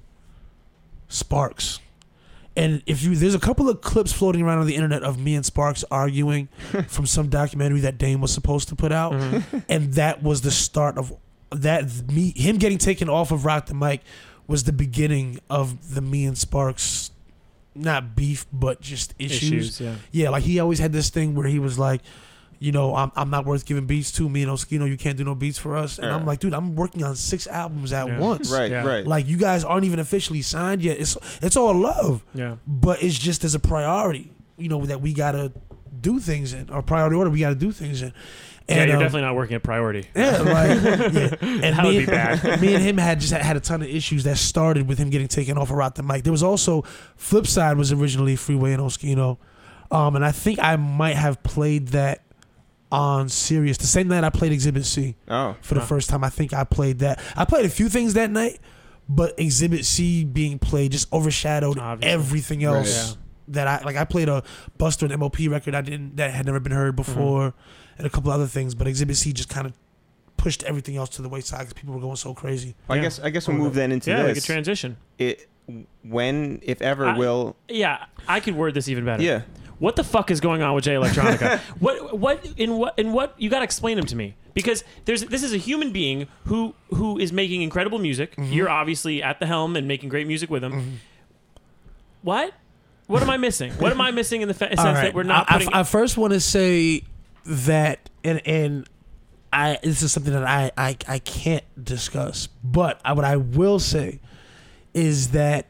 [SPEAKER 1] Sparks. And there's a couple of clips floating around on the internet of me and Sparks arguing from some documentary that Dame was supposed to put out, and that was the start of that. Him getting taken off of Rock the Mic was the beginning of the me and Sparks, not beef, but just issues.
[SPEAKER 3] Yeah.
[SPEAKER 1] Like he always had this thing where he was like, I'm not worth giving beats to. Me and Oskino, you can't do no beats for us. And I'm like, dude, I'm working on 6 albums at once.
[SPEAKER 2] Right,
[SPEAKER 3] Yeah.
[SPEAKER 2] right.
[SPEAKER 1] Like you guys aren't even officially signed yet. It's all love.
[SPEAKER 3] Yeah.
[SPEAKER 1] But it's just as a priority, that we gotta do things in. Our priority order, we gotta do things in. And,
[SPEAKER 3] Yeah, you're definitely not working at priority.
[SPEAKER 1] yeah, like yeah. And
[SPEAKER 3] That would be bad.
[SPEAKER 1] Me and him had a ton of issues that started with him getting taken off of Rock the Mic. There was also Flipside was originally Freeway and Oskino. And I think I might have played that on Sirius. The same night I played Exhibit C for the first time. I think I played that. I played a few things that night, but Exhibit C being played just overshadowed
[SPEAKER 3] Obviously.
[SPEAKER 1] everything else.
[SPEAKER 3] Right.
[SPEAKER 1] That I played a Buster and MOP record that had never been heard before, and a couple other things. But Exhibit C just kind of pushed everything else to the wayside because people were going so crazy.
[SPEAKER 2] Well, I guess we'll move then into
[SPEAKER 3] yeah,
[SPEAKER 2] this.
[SPEAKER 3] we could transition.
[SPEAKER 2] When, if ever, will...
[SPEAKER 3] Yeah, I could word this even better.
[SPEAKER 2] Yeah.
[SPEAKER 3] What the fuck is going on with Jay Electronica? what you got to explain him to me, because this is a human being who is making incredible music.
[SPEAKER 1] Mm-hmm.
[SPEAKER 3] You're obviously at the helm and making great music with him. Mm-hmm. What am I missing? What am I missing in the sense that we're not putting...
[SPEAKER 1] I first want to say that, and this is something that I can't discuss, but what I will say is that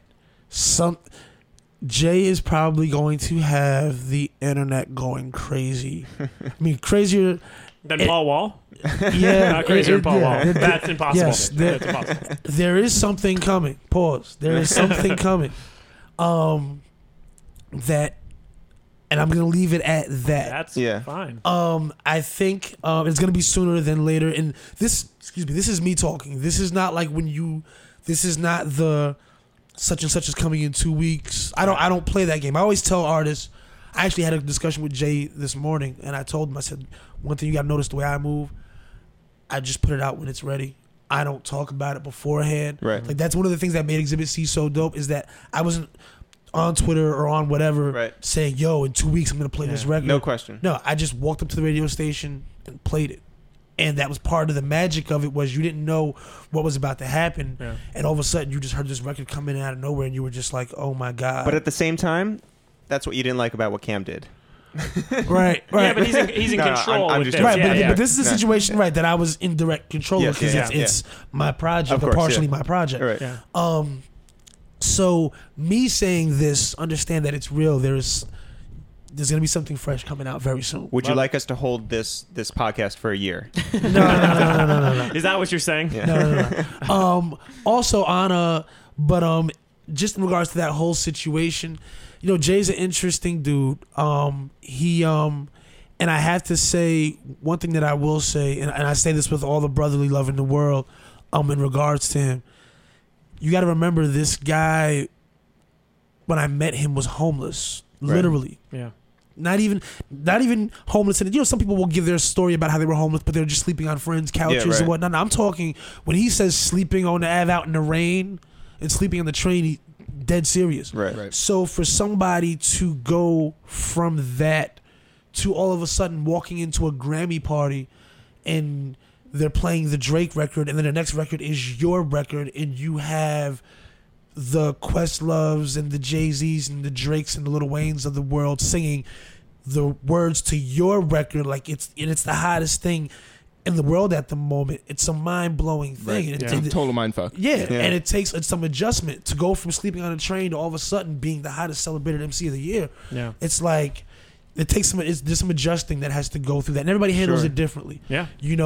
[SPEAKER 1] Jay is probably going to have the internet going crazy. I mean, crazier
[SPEAKER 3] than Paul Wall.
[SPEAKER 1] Yeah,
[SPEAKER 3] not crazier than Paul Wall. That's impossible.
[SPEAKER 1] Yes,
[SPEAKER 3] that's impossible.
[SPEAKER 1] There is something coming. Pause. There is something coming. That, and I'm gonna leave it at that.
[SPEAKER 3] That's fine.
[SPEAKER 1] I think it's gonna be sooner than later. And this is me talking. This is not like this is not the such and such is coming in 2 weeks. I don't play that game. I always tell artists. I actually had a discussion with Jay this morning, and I told him, I said, one thing you gotta notice the way I move. I just put it out when it's ready. I don't talk about it beforehand.
[SPEAKER 2] Right.
[SPEAKER 1] Like that's one of the things that made Exhibit C so dope is that I wasn't on Twitter or on whatever saying, yo, in 2 weeks I'm gonna play this record.
[SPEAKER 2] No question.
[SPEAKER 1] No, I just walked up to the radio station and played it. And that was part of the magic of it, was you didn't know what was about to happen. Yeah. And all of a sudden you just heard this record come in out of nowhere and you were just like, oh my God.
[SPEAKER 2] But at the same time, that's what you didn't like about what Cam did.
[SPEAKER 1] Right.
[SPEAKER 3] Yeah, but he's in control.
[SPEAKER 2] I'm
[SPEAKER 3] with
[SPEAKER 2] just
[SPEAKER 3] this.
[SPEAKER 1] Right, but this is a situation, right, that I was in direct control of because it's my project, or partially my project.
[SPEAKER 2] Right.
[SPEAKER 3] Yeah.
[SPEAKER 1] So me saying this, understand that it's real. There's gonna be something fresh coming out very soon.
[SPEAKER 2] Would you like us to hold this podcast for a year?
[SPEAKER 1] No.
[SPEAKER 3] Is that what you're saying?
[SPEAKER 2] Yeah.
[SPEAKER 1] No. Also, Anna, but just in regards to that whole situation, Jay's an interesting dude. He and I have to say one thing that I will say, and I say this with all the brotherly love in the world, in regards to him. You got to remember, this guy, when I met him, was homeless, literally.
[SPEAKER 3] Yeah.
[SPEAKER 1] Not even homeless. And some people will give their story about how they were homeless, but they're just sleeping on friends' couches and whatnot. I'm talking when he says sleeping on the Ave out in the rain and sleeping on the train, he dead serious.
[SPEAKER 2] Right.
[SPEAKER 1] So for somebody to go from that to all of a sudden walking into a Grammy party and they're playing the Drake record, and then the next record is your record, and you have the Questloves and the Jay-Z's and the Drakes and the Lil Waynes of the world singing the words to your record, like it's the hottest thing in the world at the moment. It's a mind-blowing thing.
[SPEAKER 4] Right.
[SPEAKER 1] And
[SPEAKER 4] Total mindfuck.
[SPEAKER 1] Yeah, and it takes some adjustment to go from sleeping on a train to all of a sudden being the hottest celebrated MC of the year.
[SPEAKER 3] Yeah.
[SPEAKER 1] It's like there's some adjusting that has to go through that, and everybody handles it differently.
[SPEAKER 3] Yeah.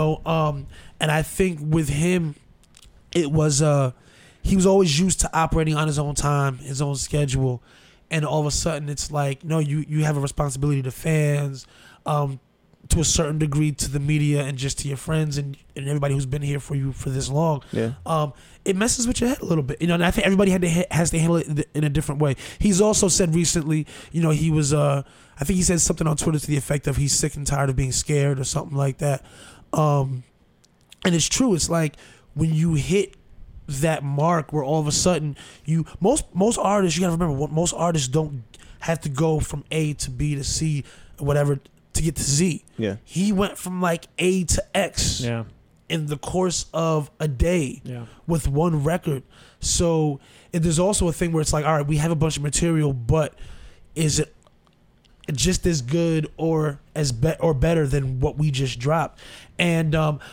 [SPEAKER 1] And I think with him, it was he was always used to operating on his own time, his own schedule, and all of a sudden it's like, no, you have a responsibility to fans, to a certain degree to the media and just to your friends and everybody who's been here for you for this long.
[SPEAKER 2] Yeah.
[SPEAKER 1] It messes with your head a little bit, and I think everybody has to handle it in a different way. He's also said recently, he was I think he said something on Twitter to the effect of he's sick and tired of being scared or something like that. And it's true. It's like when you hit that mark where all of a sudden most artists, you gotta remember, most artists don't have to go from A to B to C or whatever to get to Z.
[SPEAKER 2] Yeah.
[SPEAKER 1] He went from like A to X in the course of a day with one record. So there's also a thing where it's like, all right, we have a bunch of material, but is it just as good or better than what we just dropped? And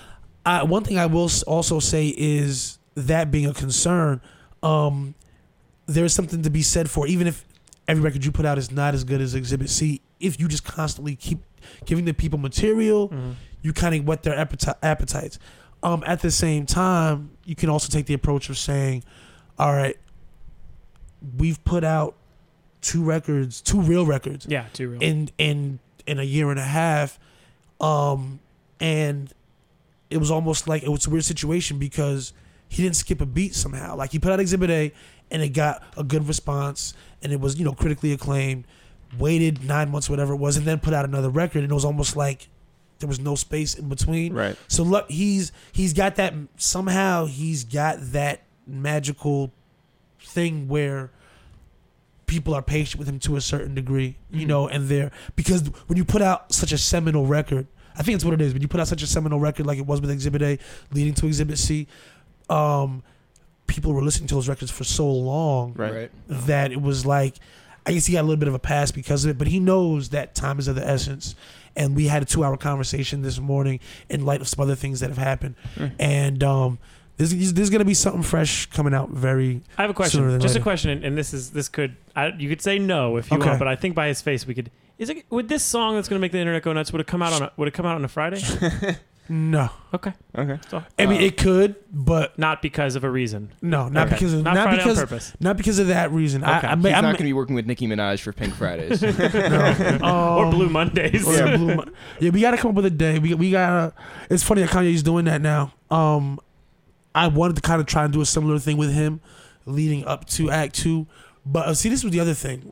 [SPEAKER 1] one thing I will also say is, that being a concern, there's something to be said for, even if every record you put out is not as good as Exhibit C, if you just constantly keep giving the people material, you kind of whet their appetites. At the same time, you can also take the approach of saying, all right, we've put out two real records.
[SPEAKER 3] Yeah, two real.
[SPEAKER 1] In a year and a half. And it was almost like it was a weird situation because he didn't skip a beat somehow. Like, he put out Exhibit A and it got a good response and it was, critically acclaimed, waited 9 months, whatever it was, and then put out another record, and it was almost like there was no space in between.
[SPEAKER 2] Right.
[SPEAKER 1] So look, he's got that somehow. He's got that magical thing where people are patient with him to a certain degree, you know, and because when you put out such a seminal record, I think it's what it is. When you put out such a seminal record like it was with Exhibit A, leading to Exhibit C, people were listening to those records for so long
[SPEAKER 4] Right.
[SPEAKER 1] that it was like, I guess he got a little bit of a pass because of it, but he knows that time is of the essence. And we had a 2-hour conversation this morning in light of some other things that have happened. And there's going to be something fresh coming out very
[SPEAKER 3] I have a question. Just a question, and this could you could say no if you want, but I think by his face we could. Would this song that's going to make the internet go nuts would it come out on a Friday?
[SPEAKER 1] No.
[SPEAKER 3] Okay.
[SPEAKER 2] Okay.
[SPEAKER 1] I mean, it could, but
[SPEAKER 3] not because of a reason.
[SPEAKER 1] No, not
[SPEAKER 3] Okay.
[SPEAKER 1] because of
[SPEAKER 3] Not Friday on purpose.
[SPEAKER 1] Not because of that reason.
[SPEAKER 3] Okay.
[SPEAKER 1] I'm
[SPEAKER 4] He's not going to be working with Nicki Minaj for Pink Fridays.
[SPEAKER 3] Or Blue Mondays.
[SPEAKER 1] Yeah, we got to come up with a day. We got to. It's funny that Kanye's doing that now. I wanted to kind of try and do a similar thing with him, leading up to Act 2, but see, this was the other thing.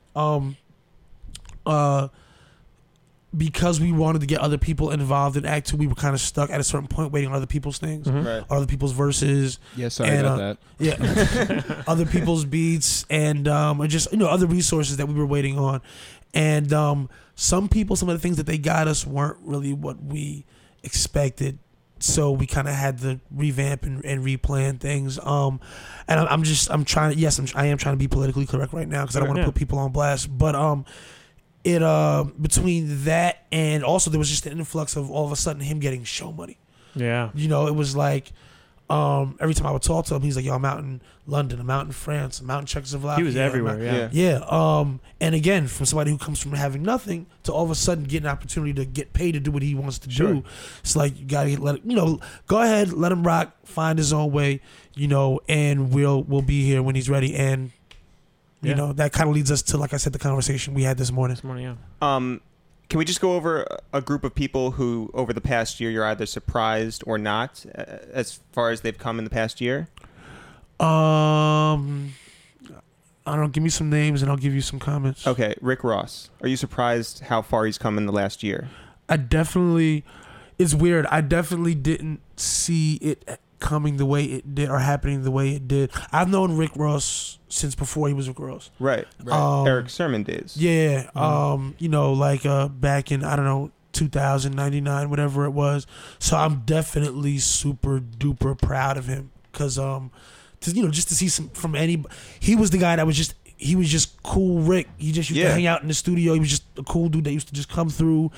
[SPEAKER 1] Because we wanted to get other people involved in Act 2, we were kind of stuck at a certain point waiting on other people's things,
[SPEAKER 2] Right.
[SPEAKER 1] other people's verses.
[SPEAKER 4] Yeah, sorry about that.
[SPEAKER 1] Yeah, other people's beats and just other resources that we were waiting on, and some of the things that they got us weren't really what we expected. So we kind of had to revamp and replan things. And I'm trying to. Yes, I am trying to be politically correct right now because I don't want to put people on blast. But between that and also there was just an influx of all of a sudden him getting show money.
[SPEAKER 3] Yeah.
[SPEAKER 1] It was like every time I would talk to him, he's like, "Yo, I'm out in London, I'm out in France, I'm out in Czechoslovakia."
[SPEAKER 3] He was everywhere.
[SPEAKER 1] Yeah. And again, from somebody who comes from having nothing to all of a sudden get an opportunity to get paid to do what he wants to do, it's like you gotta go ahead, let him rock, find his own way, and we'll be here when he's ready. And that kind of leads us to, like I said, the conversation we had this morning.
[SPEAKER 2] Can we just go over a group of people who, over the past year, you're either surprised or not, as far as they've come in the past year?
[SPEAKER 1] I don't know. Give me some names and I'll give you some comments.
[SPEAKER 2] Okay, Rick Ross. Are you surprised how far he's come in the last year?
[SPEAKER 1] It's weird. I definitely didn't see it coming the way it did or happening the way it did. I've known Rick Ross since before he was Rick Ross.
[SPEAKER 2] Right. Eric Sermon days.
[SPEAKER 1] Yeah. Back in, I don't know, 2099, whatever it was. So I'm definitely super duper proud of him because just to see some from anybody. He was the guy that was just cool Rick. He just used to hang out in the studio. He was just a cool dude that used to just come through,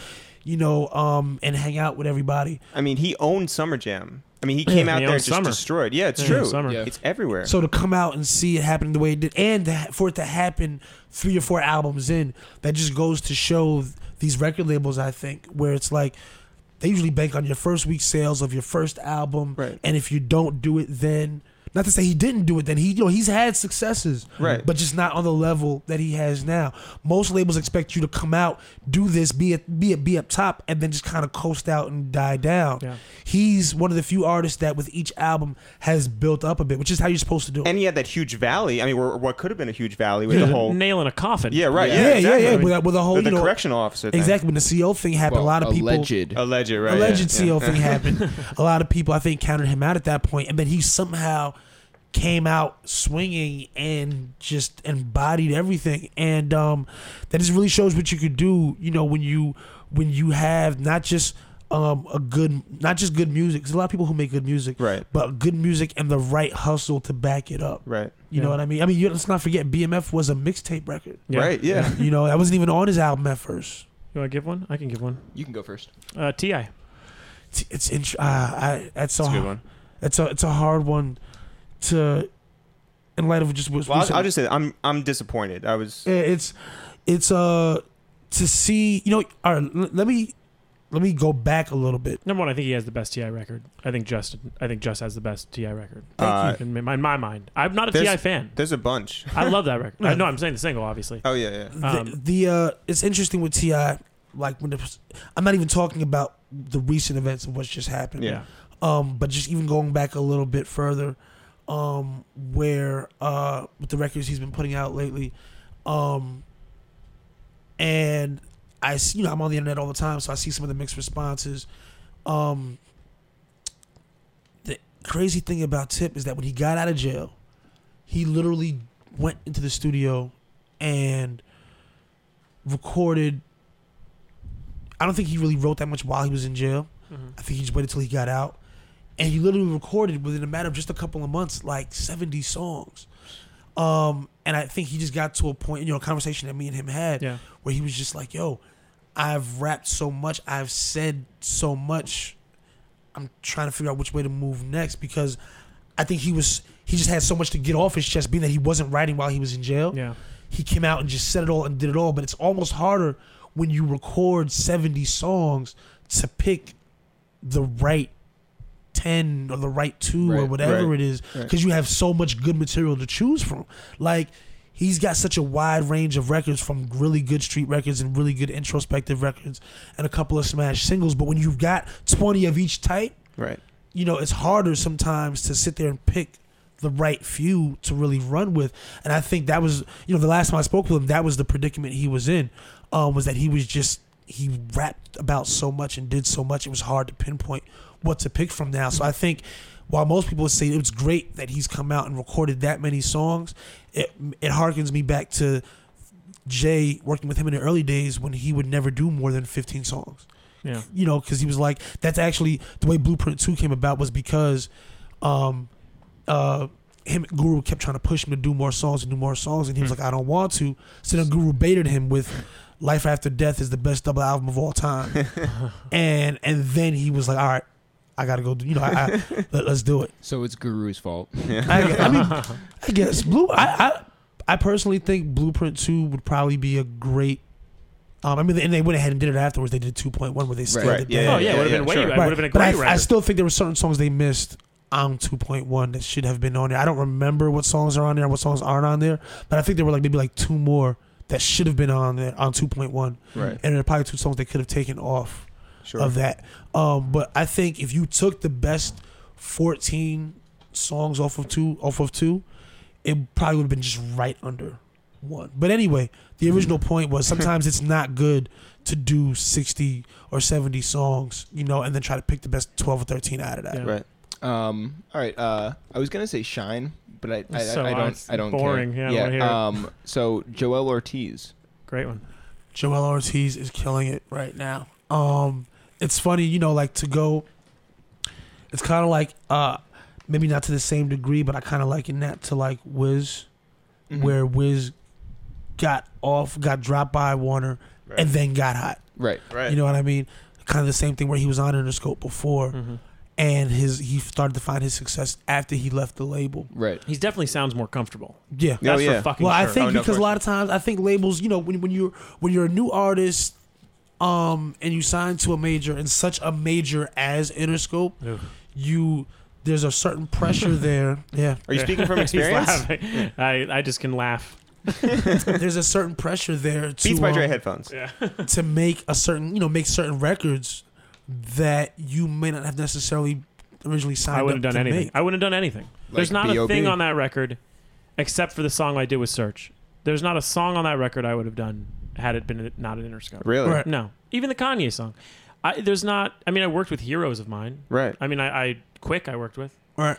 [SPEAKER 1] and hang out with everybody.
[SPEAKER 2] I mean, he owned Summer Jam. I mean, he came out there and just destroyed. Yeah, it's true.
[SPEAKER 3] Yeah.
[SPEAKER 2] It's everywhere.
[SPEAKER 1] So to come out and see it happening the way it did, and for it to happen 3 or 4 albums in, that just goes to show these record labels, I think, where it's like they usually bank on your first week sales of your first album,
[SPEAKER 2] right.
[SPEAKER 1] And if you don't do it then, not to say he didn't do it then, he's had successes,
[SPEAKER 2] right,
[SPEAKER 1] but just not on the level that he has now. Most labels expect you to come out, do this, be up top, and then just kind of coast out and die down.
[SPEAKER 3] Yeah.
[SPEAKER 1] He's one of the few artists that with each album has built up a bit, which is how you're supposed to do it.
[SPEAKER 2] And he had that huge valley. I mean, what could have been a huge valley with the whole
[SPEAKER 3] nail in a coffin.
[SPEAKER 2] Yeah, right.
[SPEAKER 1] Yeah,
[SPEAKER 2] exactly.
[SPEAKER 1] Yeah. With the whole
[SPEAKER 2] the correctional officer thing.
[SPEAKER 1] Exactly. When the CO thing happened, a lot of people
[SPEAKER 2] alleged
[SPEAKER 1] CO thing happened. A lot of people, I think, counted him out at that point, and then he somehow came out swinging and just embodied everything, and that just really shows what you could do. When you have not just good music. There's a lot of people who make good music,
[SPEAKER 2] right?
[SPEAKER 1] But good music and the right hustle to back it up,
[SPEAKER 2] right?
[SPEAKER 1] You know what I mean? Let's not forget BMF was a mixtape record,
[SPEAKER 2] right? Yeah.
[SPEAKER 1] That wasn't even on his album at first.
[SPEAKER 3] You want to give one? I can give one.
[SPEAKER 4] You can go first.
[SPEAKER 3] T.I.
[SPEAKER 1] That's a
[SPEAKER 2] good one.
[SPEAKER 1] It's a hard one to, in light of just what.
[SPEAKER 2] Well, I'll just say that I'm disappointed. I was.
[SPEAKER 1] It's to see. All right. Let me go back a little bit.
[SPEAKER 3] Number one, I think he has the best T.I. record. I think Just has the best T.I. record. In my mind, I'm not a T.I. fan.
[SPEAKER 2] There's a bunch.
[SPEAKER 3] I love that record. No, I'm saying the single, obviously.
[SPEAKER 2] Oh yeah.
[SPEAKER 1] It's interesting with T.I. Like I'm not even talking about the recent events of what's just happened.
[SPEAKER 3] Yeah.
[SPEAKER 1] But just even going back a little bit further, where with the records he's been putting out lately, and I see, I'm on the internet all the time, so I see some of the mixed responses. The crazy thing about Tip is that when he got out of jail, he literally went into the studio and recorded. I don't think he really wrote that much while he was in jail. Mm-hmm. I think he just waited till he got out. And he literally recorded within a matter of just a couple of months, like 70 songs. And I think he just got to a point, a conversation that me and him had where he was just like, yo, I've rapped so much. I've said so much. I'm trying to figure out which way to move next, because I think he just had so much to get off his chest, being that he wasn't writing while he was in jail.
[SPEAKER 3] Yeah.
[SPEAKER 1] He came out and just said it all and did it all. But it's almost harder when you record 70 songs to pick the right 10 or the right 2 or whatever it is, because you have so much good material to choose from. Like, he's got such a wide range of records, from really good street records and really good introspective records and a couple of smash singles. But when you've got 20 of each type, it's harder sometimes to sit there and pick the right few to really run with. And I think that was, the last time I spoke with him, that was the predicament he was in, was that he rapped about so much and did so much, it was hard to pinpoint what to pick from now. So I think while most people would say it's great that he's come out and recorded that many songs, it harkens me back to Jay working with him in the early days when he would never do more than 15 songs.
[SPEAKER 3] Yeah.
[SPEAKER 1] Because he was like, that's actually the way Blueprint 2 came about, was because him and Guru kept trying to push him to do more songs, and he was like, I don't want to. So then Guru baited him with Life After Death is the best double album of all time. and then he was like, all right, I gotta go. Let's do it.
[SPEAKER 4] So it's Guru's fault.
[SPEAKER 1] I guess I personally think Blueprint 2 would probably be a great. And they went ahead and did it afterwards. They did 2.1 where they scaled it down.
[SPEAKER 3] Oh yeah, it would have been way. Sure. It would have been a great record.
[SPEAKER 1] I still think there were certain songs they missed on 2.1 that should have been on there. I don't remember what songs are on there and what songs aren't on there, but I think there were maybe 2 more that should have been on there on 2.1.
[SPEAKER 2] Right.
[SPEAKER 1] And there are probably 2 songs they could have taken off of that. But I think if you took the best 14 songs off of two, it probably would have been just right under 1. But anyway, the original point was sometimes it's not good to do 60 or 70 songs, and then try to pick the best 12 or 13 out of that.
[SPEAKER 2] Yeah. Right.
[SPEAKER 4] All right. I was gonna say Shine, but I don't
[SPEAKER 3] boring.
[SPEAKER 4] care.
[SPEAKER 3] Yeah.
[SPEAKER 4] So Joel Ortiz.
[SPEAKER 3] Great one.
[SPEAKER 1] Joel Ortiz is killing it right now. It's funny, to go. It's kind of like maybe not to the same degree, but I kind of liken that to like Wiz, where Wiz got dropped by Warner and then got hot.
[SPEAKER 4] Right.
[SPEAKER 1] You know what I mean? Kind of the same thing where he was on Interscope before. And he started to find his success after he left the label.
[SPEAKER 4] Right.
[SPEAKER 3] He definitely sounds more comfortable.
[SPEAKER 1] Yeah.
[SPEAKER 3] That's for fucking
[SPEAKER 1] sure.
[SPEAKER 3] I
[SPEAKER 1] think because a lot of times I think labels, when you're a new artist, and you sign to a major, and such a major as Interscope, there's a certain pressure there. Yeah.
[SPEAKER 2] Are you speaking from experience?
[SPEAKER 3] I just can laugh.
[SPEAKER 1] There's a certain pressure there to
[SPEAKER 2] Beats by Dre headphones.
[SPEAKER 3] Yeah.
[SPEAKER 1] to make a certain make certain records that you may not have necessarily originally signed.
[SPEAKER 3] I wouldn't have done anything.
[SPEAKER 1] Make.
[SPEAKER 3] I wouldn't have done anything. There's not
[SPEAKER 4] B.O.B.
[SPEAKER 3] a thing on that record except for the song I did with Search. There's not a song on that record I would have done had it been not an Interscope.
[SPEAKER 2] Really?
[SPEAKER 1] Right.
[SPEAKER 3] No. Even the Kanye song. I worked with heroes of mine.
[SPEAKER 2] Right.
[SPEAKER 3] I Quick I worked with.
[SPEAKER 1] Right.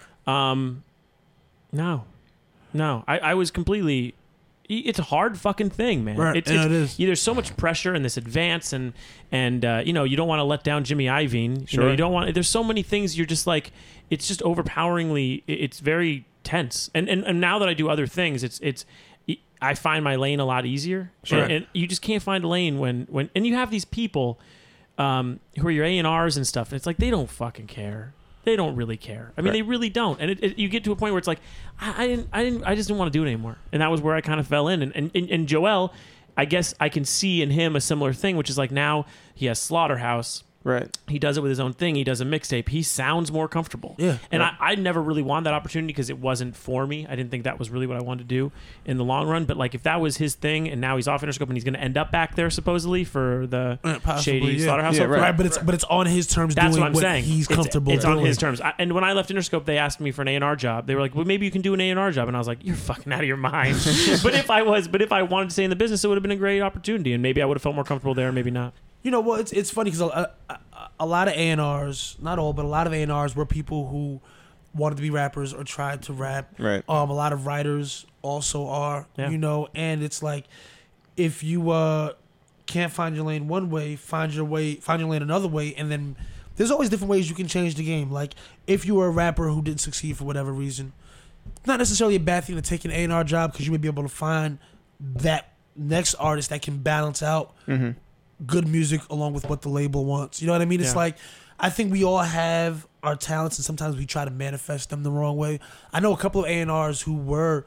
[SPEAKER 3] No. I was completely... It's a hard fucking thing, man.
[SPEAKER 1] Right.
[SPEAKER 3] It
[SPEAKER 1] is.
[SPEAKER 3] There's so much pressure in this advance, and you don't want to let down Jimmy Iovine.
[SPEAKER 2] Sure.
[SPEAKER 3] You don't want. There's so many things. You're just like, it's just overpoweringly. It's very tense. And now that I do other things, I find my lane a lot easier.
[SPEAKER 2] Sure.
[SPEAKER 3] And you just can't find a lane when you have these people who are your A&Rs and stuff, and it's like they don't fucking care. They don't really care. I mean, They really don't. And you get to a point where it's like, I just didn't want to do it anymore. And that was where I kind of fell in. And Joel, I guess I can see in him a similar thing, which is like now he has Slaughterhouse,
[SPEAKER 2] Right.
[SPEAKER 3] He does it with his own thing. He does a mixtape. He sounds more comfortable.
[SPEAKER 1] Yeah.
[SPEAKER 3] And I never really wanted that opportunity because it wasn't for me. I didn't think that was really what I wanted to do in the long run. But like if that was his thing and now he's off Interscope and he's going to end up back there supposedly for the Shady Slaughterhouse.
[SPEAKER 2] Yeah,
[SPEAKER 1] right. But it's on his terms.
[SPEAKER 3] That's
[SPEAKER 1] doing
[SPEAKER 3] what I'm saying.
[SPEAKER 1] He's comfortable.
[SPEAKER 3] It's
[SPEAKER 1] doing.
[SPEAKER 3] on his terms. And when I left Interscope, they asked me for an A&R job. They were like, well, maybe you can do an A&R job. And I was like, you're fucking out of your mind. But if I wanted to stay in the business, it would have been a great opportunity. And maybe I would have felt more comfortable there, maybe not.
[SPEAKER 1] You know, well, it's funny because a lot of A&Rs, not all, but a lot of A&Rs were people who wanted to be rappers or tried to rap.
[SPEAKER 2] Right.
[SPEAKER 1] A lot of writers also are, you know, and it's like if you can't find your lane one way, find your lane another way, and then there's always different ways you can change the game. Like if you were a rapper who didn't succeed for whatever reason, it's not necessarily a bad thing to take an A&R job because you may be able to find that next artist that can balance out good music along with what the label wants. You know what I mean? It's like I think we all have our talents and sometimes we try to manifest them the wrong way. I know a couple of A&Rs who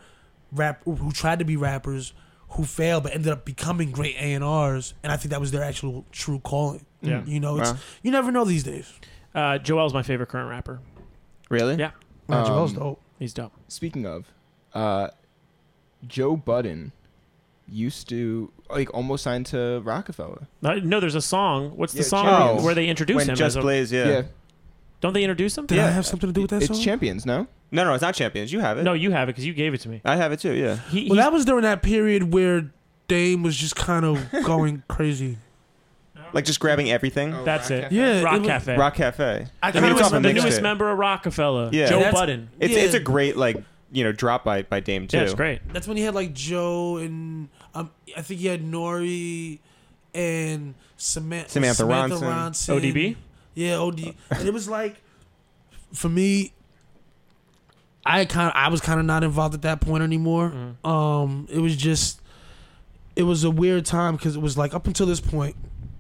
[SPEAKER 1] who tried to be rappers who failed but ended up becoming great A&Rs, and I think that was their actual true calling.
[SPEAKER 3] Yeah.
[SPEAKER 1] You know, you never know these days.
[SPEAKER 3] Joel's my favorite current rapper.
[SPEAKER 2] Really?
[SPEAKER 3] Yeah.
[SPEAKER 1] Joel's dope.
[SPEAKER 3] He's dope.
[SPEAKER 4] Speaking of, Joe Budden used to almost signed to Rockefeller.
[SPEAKER 3] No, there's a song. What's the
[SPEAKER 4] Yeah,
[SPEAKER 3] song where they introduce
[SPEAKER 2] When
[SPEAKER 3] him?
[SPEAKER 2] Just Blaze,
[SPEAKER 3] Don't they introduce him?
[SPEAKER 1] Did I have something to do with that
[SPEAKER 4] It's
[SPEAKER 1] song?
[SPEAKER 4] Champions, no?
[SPEAKER 2] No, it's not Champions. You have it.
[SPEAKER 3] No, you have it because you gave it to me.
[SPEAKER 2] I have it too, yeah.
[SPEAKER 1] Well, that was during that period where Dame was just kind of going crazy.
[SPEAKER 2] Like just grabbing everything.
[SPEAKER 3] That's it.
[SPEAKER 1] Yeah,
[SPEAKER 3] Rock
[SPEAKER 1] it was-
[SPEAKER 3] Cafe.
[SPEAKER 2] Rock Cafe.
[SPEAKER 1] I
[SPEAKER 3] The
[SPEAKER 1] kinda
[SPEAKER 2] it's off
[SPEAKER 3] newest,
[SPEAKER 2] a
[SPEAKER 3] the
[SPEAKER 2] mixtape.
[SPEAKER 3] newest member of Rockefeller.
[SPEAKER 2] Yeah.
[SPEAKER 3] Joe
[SPEAKER 1] That's-
[SPEAKER 3] Budden.
[SPEAKER 2] It's a great drop by Dame too.
[SPEAKER 3] Yeah, it's great.
[SPEAKER 1] That's when he had like Joe and I think he had Nori and Samantha
[SPEAKER 2] Ronson.
[SPEAKER 3] ODB?
[SPEAKER 1] Yeah, OD. And it was like, for me, I was kind of not involved at that point anymore. It was a weird time because it was like up until this point,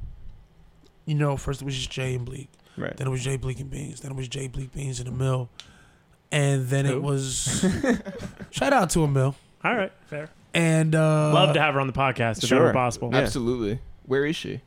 [SPEAKER 1] you know, first it was just Jay and Bleak.
[SPEAKER 2] Right.
[SPEAKER 1] Then it was Jay Bleak and Beans. Then it was Jay Bleak, Beans, and Emil. And then it was shout out to Emil.
[SPEAKER 3] All right, fair.
[SPEAKER 1] And
[SPEAKER 3] Love to have her on the podcast if ever possible.
[SPEAKER 2] Yeah.
[SPEAKER 4] Absolutely. Where is she?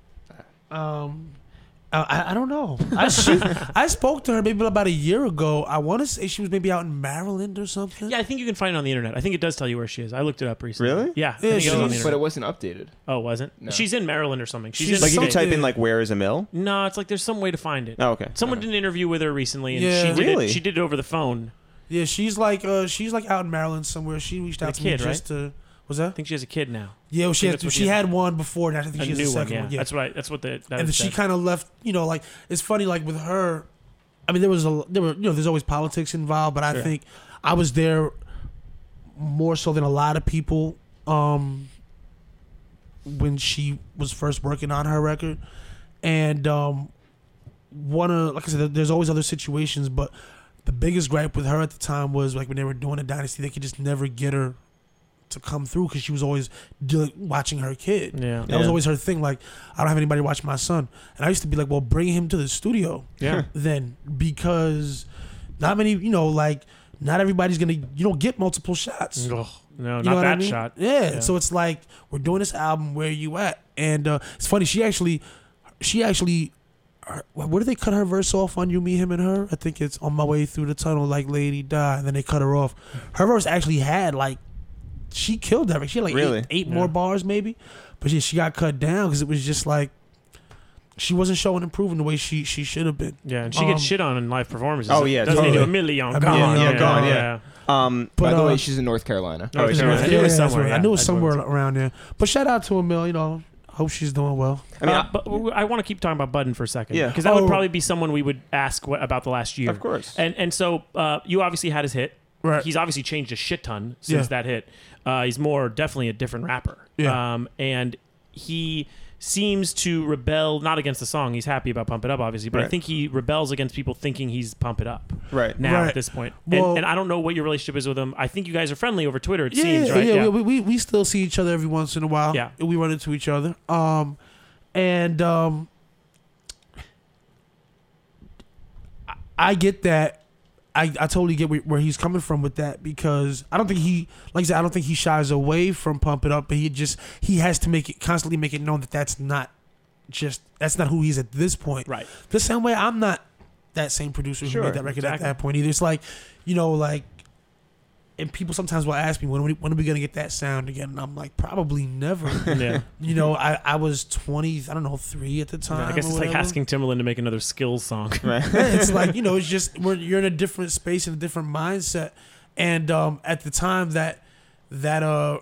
[SPEAKER 1] I don't know. I spoke to her maybe about a year ago. I want to say she was maybe out in Maryland or something.
[SPEAKER 3] Yeah, I think you can find it on the internet. I think it does tell you where she is. I looked it up recently.
[SPEAKER 2] Really?
[SPEAKER 3] Yeah. I
[SPEAKER 1] Yeah,
[SPEAKER 3] think it was on the
[SPEAKER 4] But
[SPEAKER 3] internet.
[SPEAKER 4] it wasn't updated.
[SPEAKER 3] Oh, it wasn't?
[SPEAKER 4] No.
[SPEAKER 3] She's in Maryland or something. She's
[SPEAKER 1] She's
[SPEAKER 3] in
[SPEAKER 2] Like if you
[SPEAKER 3] state.
[SPEAKER 2] type in
[SPEAKER 1] Yeah.
[SPEAKER 2] like where is Emil?
[SPEAKER 3] No, it's like there's some way to find it.
[SPEAKER 2] Oh, okay.
[SPEAKER 3] Someone did an interview with her recently, and
[SPEAKER 1] Yeah.
[SPEAKER 3] she did
[SPEAKER 2] Really?
[SPEAKER 3] it. She did it over the phone.
[SPEAKER 1] Yeah, she's like out in Maryland somewhere. She reached out
[SPEAKER 3] A
[SPEAKER 1] to
[SPEAKER 3] kid,
[SPEAKER 1] me just to. Was
[SPEAKER 3] I
[SPEAKER 1] that?
[SPEAKER 3] think she has a kid now.
[SPEAKER 1] Yeah, well, she
[SPEAKER 3] think
[SPEAKER 1] had
[SPEAKER 3] that's what
[SPEAKER 1] she had one before, and I think
[SPEAKER 3] A
[SPEAKER 1] she has
[SPEAKER 3] new
[SPEAKER 1] a
[SPEAKER 3] one,
[SPEAKER 1] second
[SPEAKER 3] yeah.
[SPEAKER 1] one. Yeah,
[SPEAKER 3] That's right. That's what that
[SPEAKER 1] and then she
[SPEAKER 3] said.
[SPEAKER 1] kind of left. You know, like it's funny, like with her. I mean, there's always politics involved, but I
[SPEAKER 3] Sure.
[SPEAKER 1] think I was there more so than a lot of people when she was first working on her record, and like I said, there's always other situations, but the biggest gripe with her at the time was like when they were doing a Dynasty, they could just never get her to come through because she was always watching her kid.
[SPEAKER 3] Yeah.
[SPEAKER 1] That was always her thing. Like, I don't have anybody watch my son. And I used to be like, well, bring him to the studio
[SPEAKER 3] Yeah.
[SPEAKER 1] then, because not many, not everybody's going to, you don't get multiple shots.
[SPEAKER 3] Ugh, no,
[SPEAKER 1] You know
[SPEAKER 3] not
[SPEAKER 1] what I
[SPEAKER 3] that
[SPEAKER 1] mean?
[SPEAKER 3] shot.
[SPEAKER 1] Yeah. So it's like, we're doing this album, where you at? And it's funny, she actually, where did they cut her verse off on You, Me, Him, and Her? I think it's On My Way Through the Tunnel Like Lady Di, and then they cut her off. Her verse actually had she killed that. She had
[SPEAKER 2] Really?
[SPEAKER 1] eight more bars maybe, but she got cut down because it was just like she wasn't showing improving the way she should have been.
[SPEAKER 3] Yeah, and she gets shit on in live performances.
[SPEAKER 2] Oh, yeah,
[SPEAKER 3] Doesn't he do
[SPEAKER 2] totally.
[SPEAKER 3] a million?
[SPEAKER 1] A
[SPEAKER 3] Gone.
[SPEAKER 1] million,
[SPEAKER 2] gone,
[SPEAKER 3] yeah.
[SPEAKER 1] But,
[SPEAKER 4] By the way, she's in North Carolina.
[SPEAKER 3] Oh,
[SPEAKER 2] it's
[SPEAKER 3] I
[SPEAKER 2] North-
[SPEAKER 3] knew it was
[SPEAKER 1] that's
[SPEAKER 3] somewhere.
[SPEAKER 1] right.
[SPEAKER 3] Yeah.
[SPEAKER 1] I knew it was
[SPEAKER 3] I
[SPEAKER 1] somewhere around there. But shout out to Emil. Hope she's doing well.
[SPEAKER 2] I mean,
[SPEAKER 3] but I want to keep talking about Budden for a second.
[SPEAKER 2] Yeah.
[SPEAKER 3] Because that would
[SPEAKER 1] Oh.
[SPEAKER 3] probably be someone we would ask about the last year.
[SPEAKER 2] Of course.
[SPEAKER 3] And so you obviously had his hit.
[SPEAKER 1] Right.
[SPEAKER 3] He's obviously changed a shit ton since that hit. He's definitely a different rapper.
[SPEAKER 1] Yeah.
[SPEAKER 3] And he seems to rebel, not against the song. He's happy about Pump It Up, obviously. But I
[SPEAKER 2] Right.
[SPEAKER 3] think he rebels against people thinking he's Pump It Up
[SPEAKER 2] right.
[SPEAKER 3] now
[SPEAKER 1] Right.
[SPEAKER 3] at this point.
[SPEAKER 1] Well-
[SPEAKER 3] And I don't know what your relationship is with him. I think you guys are friendly over Twitter, it seems, right?
[SPEAKER 1] Yeah. We still see each other every once in a while.
[SPEAKER 3] Yeah.
[SPEAKER 1] We run into each other. I get that. I totally get where he's coming from with that, because I don't think he shies away from Pump It Up, but he has to constantly make it known that that's not that's not who he is at this point.
[SPEAKER 3] Right.
[SPEAKER 1] The same way I'm not that same producer who made that record at that point either. It's like, and people sometimes will ask me, when are we gonna get that sound again? And I'm like, probably never.
[SPEAKER 3] Yeah.
[SPEAKER 1] I was 3 at the time.
[SPEAKER 3] Yeah, I guess it's like asking Timbaland to make another Skills song.
[SPEAKER 2] Right.
[SPEAKER 1] It's like, it's just you're in a different space and a different mindset. And at the time that I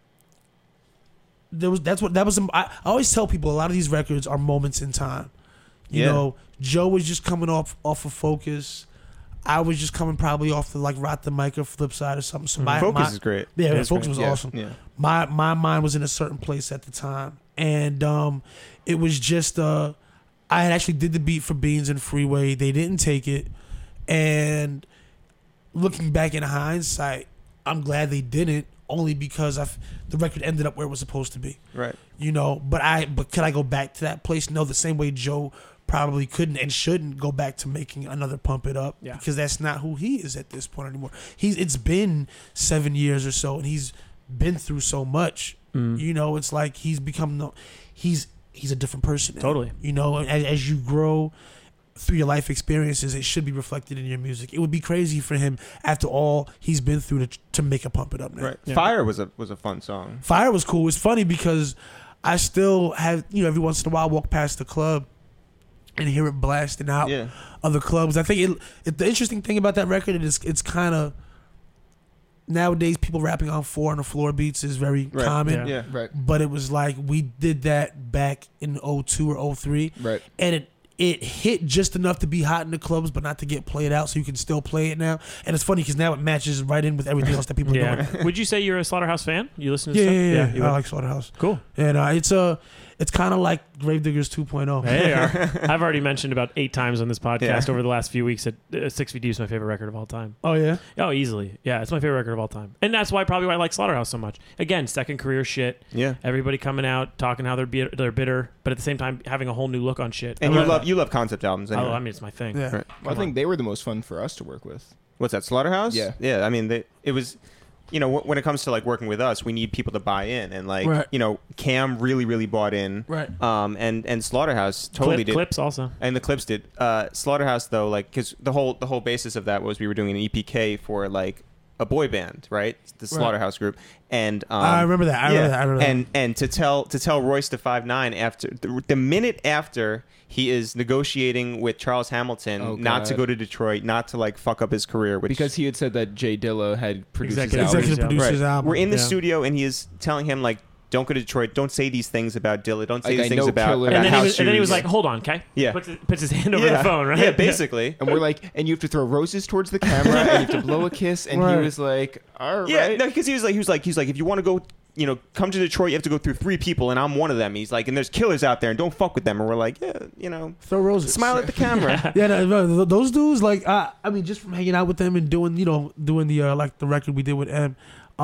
[SPEAKER 1] always tell people a lot of these records are moments in time. You know, Joe was just coming off of Focus. I was just coming probably off the Rock the Mic or Flip Side or something. So
[SPEAKER 2] Focus is great.
[SPEAKER 1] Yeah, Focus was awesome.
[SPEAKER 2] Yeah.
[SPEAKER 1] My mind was in a certain place at the time, and it was just I had actually did the beat for Beans and Freeway. They didn't take it, and looking back in hindsight, I'm glad they didn't. Only because the record ended up where it was supposed to be.
[SPEAKER 2] Right.
[SPEAKER 1] But could I go back to that place? No, the same way Joe probably couldn't and shouldn't go back to making another Pump It Up because that's not who he is at this point anymore. It's been 7 years or so, and he's been through so much. It's like he's become he's a different person now.
[SPEAKER 3] Totally.
[SPEAKER 1] As you grow through your life experiences, it should be reflected in your music. It would be crazy for him after all he's been through to make a Pump It Up now.
[SPEAKER 2] Right. Yeah. Fire was a fun song.
[SPEAKER 1] Fire was cool. It's funny because I still have every once in a while walk past the club and hear it blasting out other clubs. I think the interesting thing about that record is it's kind of nowadays people rapping on 4 on the floor beats is very common.
[SPEAKER 4] Yeah. Right.
[SPEAKER 1] But it was like we did that back in 02 or 03.
[SPEAKER 4] Right.
[SPEAKER 1] And it hit just enough to be hot in the clubs, but not to get played out, so you can still play it now. And it's funny because now it matches right in with everything else that people are doing.
[SPEAKER 3] Would you say you're a Slaughterhouse fan? You listen to stuff?
[SPEAKER 1] Yeah. I like Slaughterhouse.
[SPEAKER 3] Cool.
[SPEAKER 1] And it's kind of like Gravediggers 2.0.
[SPEAKER 3] They are. I've already mentioned about 8 times on this podcast over the last few weeks that 6 Feet Deep is my favorite record of all time.
[SPEAKER 1] Oh, yeah?
[SPEAKER 3] Oh, easily. Yeah, it's my favorite record of all time. And that's probably why I like Slaughterhouse so much. Again, second career shit.
[SPEAKER 2] Yeah.
[SPEAKER 3] Everybody coming out, talking how they're bitter, but at the same time having a whole new look on shit.
[SPEAKER 2] And you love concept albums anyway.
[SPEAKER 3] Oh, I mean, it's my thing.
[SPEAKER 1] Yeah.
[SPEAKER 2] Right.
[SPEAKER 4] Well, I think they were the most fun for us to work with.
[SPEAKER 2] What's that, Slaughterhouse?
[SPEAKER 4] Yeah.
[SPEAKER 2] Yeah, I mean, it was... when it comes to working with us, we need people to buy in, and Cam really, really bought in,
[SPEAKER 1] right?
[SPEAKER 2] And Slaughterhouse totally did.
[SPEAKER 3] Clips also,
[SPEAKER 2] and the Clips did. Slaughterhouse though, because the whole basis of that was we were doing an EPK for a boy band, right? The Slaughterhouse group, and
[SPEAKER 1] I remember that. I remember that.
[SPEAKER 2] And to tell Royce da 5'9" after the minute after he is negotiating with Charles Hamilton not to go to Detroit, not to fuck up his career,
[SPEAKER 4] because he had said that Jay Dilla had produced
[SPEAKER 1] executive produced his album.
[SPEAKER 2] We're in the studio and he is telling him don't go to Detroit. Don't say these things about Dilla. Don't say these things about
[SPEAKER 3] House shoes. And then he was like, hold on, okay?
[SPEAKER 2] Yeah.
[SPEAKER 3] Puts his hand over the phone, right?
[SPEAKER 2] Yeah, basically.
[SPEAKER 4] And we're like, and you have to throw roses towards the camera and you have to blow a kiss. And he was like, all right.
[SPEAKER 2] Yeah, no, because he was like, if you want to go, come to Detroit, you have to go through 3 people, and I'm one of them. He's like, and there's killers out there, and don't fuck with them. And we're like,
[SPEAKER 1] throw roses,
[SPEAKER 2] smile at the camera.
[SPEAKER 1] No, those dudes, I mean, just from hanging out with them and doing the the record we did with M,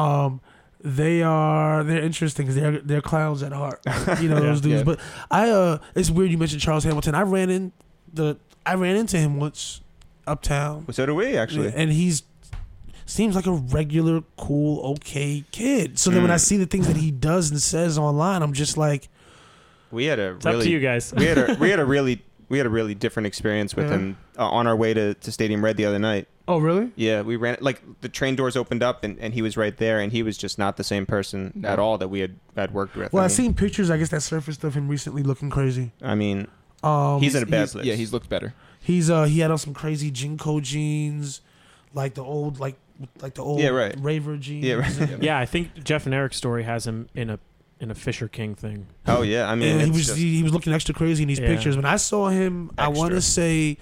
[SPEAKER 1] they're interesting because they're clowns at heart, those dudes. But it's weird you mentioned Charles Hamilton. I ran into him once uptown.
[SPEAKER 2] Well, so do we actually,
[SPEAKER 1] and seems like a regular, cool, okay kid. So then when I see the things that he does and says online, I'm just like,
[SPEAKER 3] it's up to you guys.
[SPEAKER 2] we had a really different experience with him on our way to Stadium Red the other night.
[SPEAKER 1] Oh, really?
[SPEAKER 2] Yeah, we ran the train doors opened up and he was right there, and he was just not the same person at all that we had worked with.
[SPEAKER 1] Well, I've seen pictures, I guess, that surfaced of him recently looking crazy.
[SPEAKER 2] I mean, he's in a bad place.
[SPEAKER 4] Yeah, he's looked better.
[SPEAKER 1] He had on some crazy Jinko jeans, like the old raver jeans.
[SPEAKER 2] Yeah, right.
[SPEAKER 3] Yeah, I think Jeff and Eric's story has him in a Fisher King thing.
[SPEAKER 2] Oh yeah, I mean,
[SPEAKER 1] he was looking extra crazy in these pictures. When I saw him, I want to say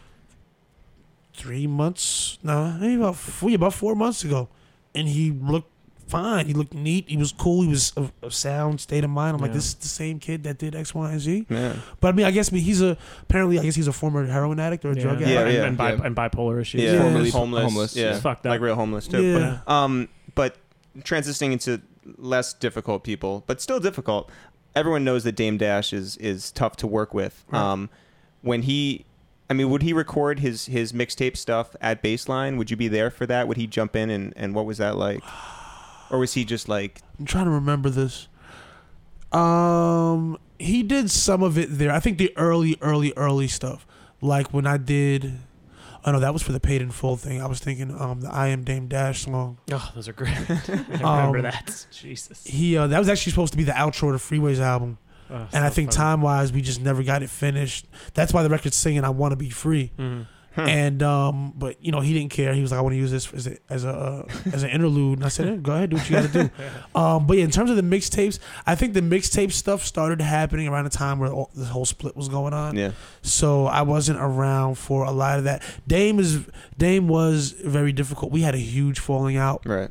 [SPEAKER 1] 3 months, maybe about 4 months ago, and he looked fine. He looked neat. He was cool. He was a sound state of mind. I'm like, this is the same kid that did X, Y, and Z.
[SPEAKER 2] Yeah.
[SPEAKER 1] But I mean, he's a former heroin addict or a drug addict.
[SPEAKER 3] And bipolar issues.
[SPEAKER 2] Yeah,
[SPEAKER 4] formerly
[SPEAKER 2] homeless. Yeah,
[SPEAKER 3] fucked up.
[SPEAKER 2] Real homeless too.
[SPEAKER 1] Yeah.
[SPEAKER 2] But transitioning into less difficult people, but still difficult. Everyone knows that Dame Dash is tough to work with. Right. Would he record his mixtape stuff at Baseline? Would you be there for that? Would he jump in and what was that like? Or was he just like...
[SPEAKER 1] I'm trying to remember this. He did some of it there. I think the early stuff, like when I did. Oh no, that was for the Paid in Full thing. I was thinking the I Am Dame Dash song.
[SPEAKER 3] Oh, those are great. I remember that. Jesus.
[SPEAKER 1] That was actually supposed to be the outro to Freeways album.
[SPEAKER 3] Oh,
[SPEAKER 1] And I think time-wise, we just never got it finished. That's why the record's singing "I Want to Be Free," and but he didn't care. He was like, "I want to use this as an interlude," and I said, "Go ahead, do what you got to do." But yeah, in terms of the mixtapes, I think the mixtape stuff started happening around the time where the whole split was going on.
[SPEAKER 2] Yeah. So
[SPEAKER 1] I wasn't around for a lot of that. Dame was very difficult. We had a huge falling out.
[SPEAKER 2] Right.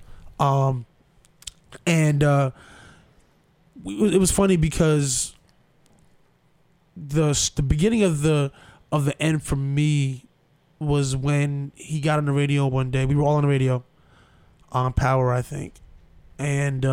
[SPEAKER 1] It was funny because the beginning of the end for me was when he got on the radio one day. We were all on the radio on Power, I think, and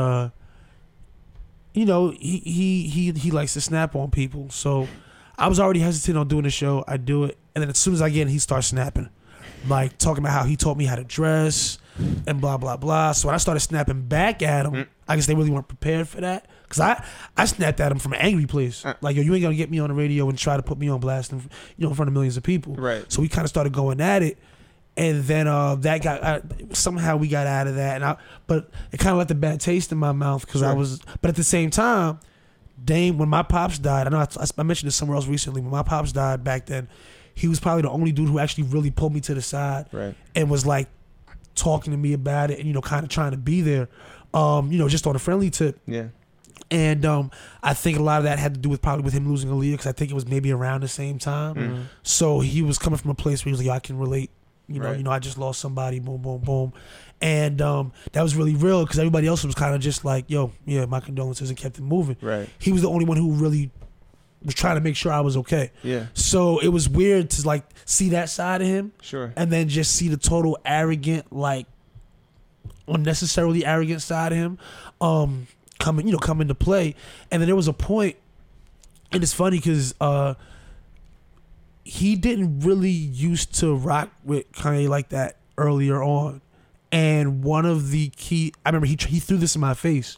[SPEAKER 1] he likes to snap on people. So I was already hesitant on doing the show. I do it, and then as soon as I get in, he starts snapping, like talking about how he taught me how to dress and blah blah blah. So when I started snapping back at him, I guess they really weren't prepared for that. Cause I snapped at him from an angry place, like, yo, you ain't gonna get me on the radio and try to put me on blast, in front of millions of people.
[SPEAKER 2] Right.
[SPEAKER 1] So we kind of started going at it, and then that got somehow we got out of that, but it kind of left a bad taste in my mouth because but at the same time, Dame, when my pops died, I know I mentioned this somewhere else recently. When my pops died back then, he was probably the only dude who actually really pulled me to the side, and was like talking to me about it, and kind of trying to be there, just on a friendly tip.
[SPEAKER 2] Yeah.
[SPEAKER 1] And I think a lot of that had to do with probably with him losing Aaliyah, because I think it was maybe around the same time. So he was coming from a place where he was like, yo, I can relate. I just lost somebody. Boom, boom, boom. And that was really real because everybody else was kind of just like, yo, yeah, my condolences, and kept it moving.
[SPEAKER 2] Right.
[SPEAKER 1] He was the only one who really was trying to make sure I was okay.
[SPEAKER 2] Yeah.
[SPEAKER 1] So it was weird to like see that side of him.
[SPEAKER 2] Sure.
[SPEAKER 1] And then just see the total arrogant, like unnecessarily arrogant side of him. Come into play. And then there was a point, and it's funny because he didn't really used to rock with Kanye like that earlier on. And one of the key, I remember he threw this in my face.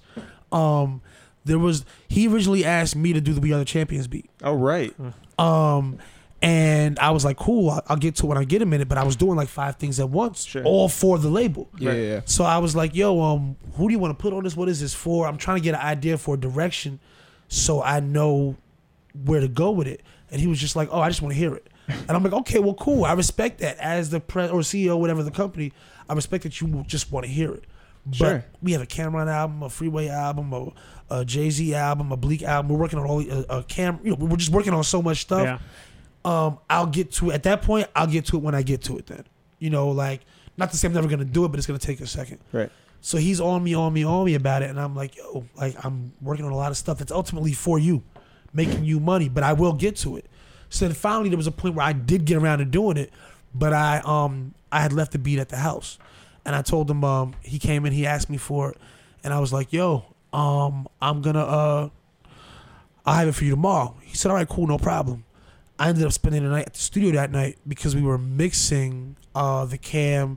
[SPEAKER 1] He originally asked me to do the We Are the Champions beat.
[SPEAKER 2] Oh, right.
[SPEAKER 1] And I was like, cool, I'll get to it when I get a minute. But I was doing like 5 things at once, all for the label.
[SPEAKER 4] Yeah.
[SPEAKER 1] So I was like, yo, who do you want to put on this? What is this for? I'm trying to get an idea for a direction so I know where to go with it. And he was just like, oh, I just want to hear it. And I'm like, okay, well, cool. I respect that. As the or CEO, whatever the company, I respect that you just want to hear it. But we have a Cameron album, a Freeway album, a Jay-Z album, a Bleak album. We're working on all we're just working on so much stuff.
[SPEAKER 3] Yeah.
[SPEAKER 1] I'll get to it at that point. I'll get to it when I get to it. Then, like, not to say I'm never gonna do it, but it's gonna take a second.
[SPEAKER 2] Right.
[SPEAKER 1] So he's on me about it, and I'm like, yo, like I'm working on a lot of stuff that's ultimately for you, making you money, but I will get to it. So then finally there was a point where I did get around to doing it, but I had left the beat at the house, and I told him he came in, he asked me for it, and I was like, yo, I'm gonna I'll have it for you tomorrow. He said, all right, cool, no problem. I ended up spending the night at the studio that night because we were mixing the Cam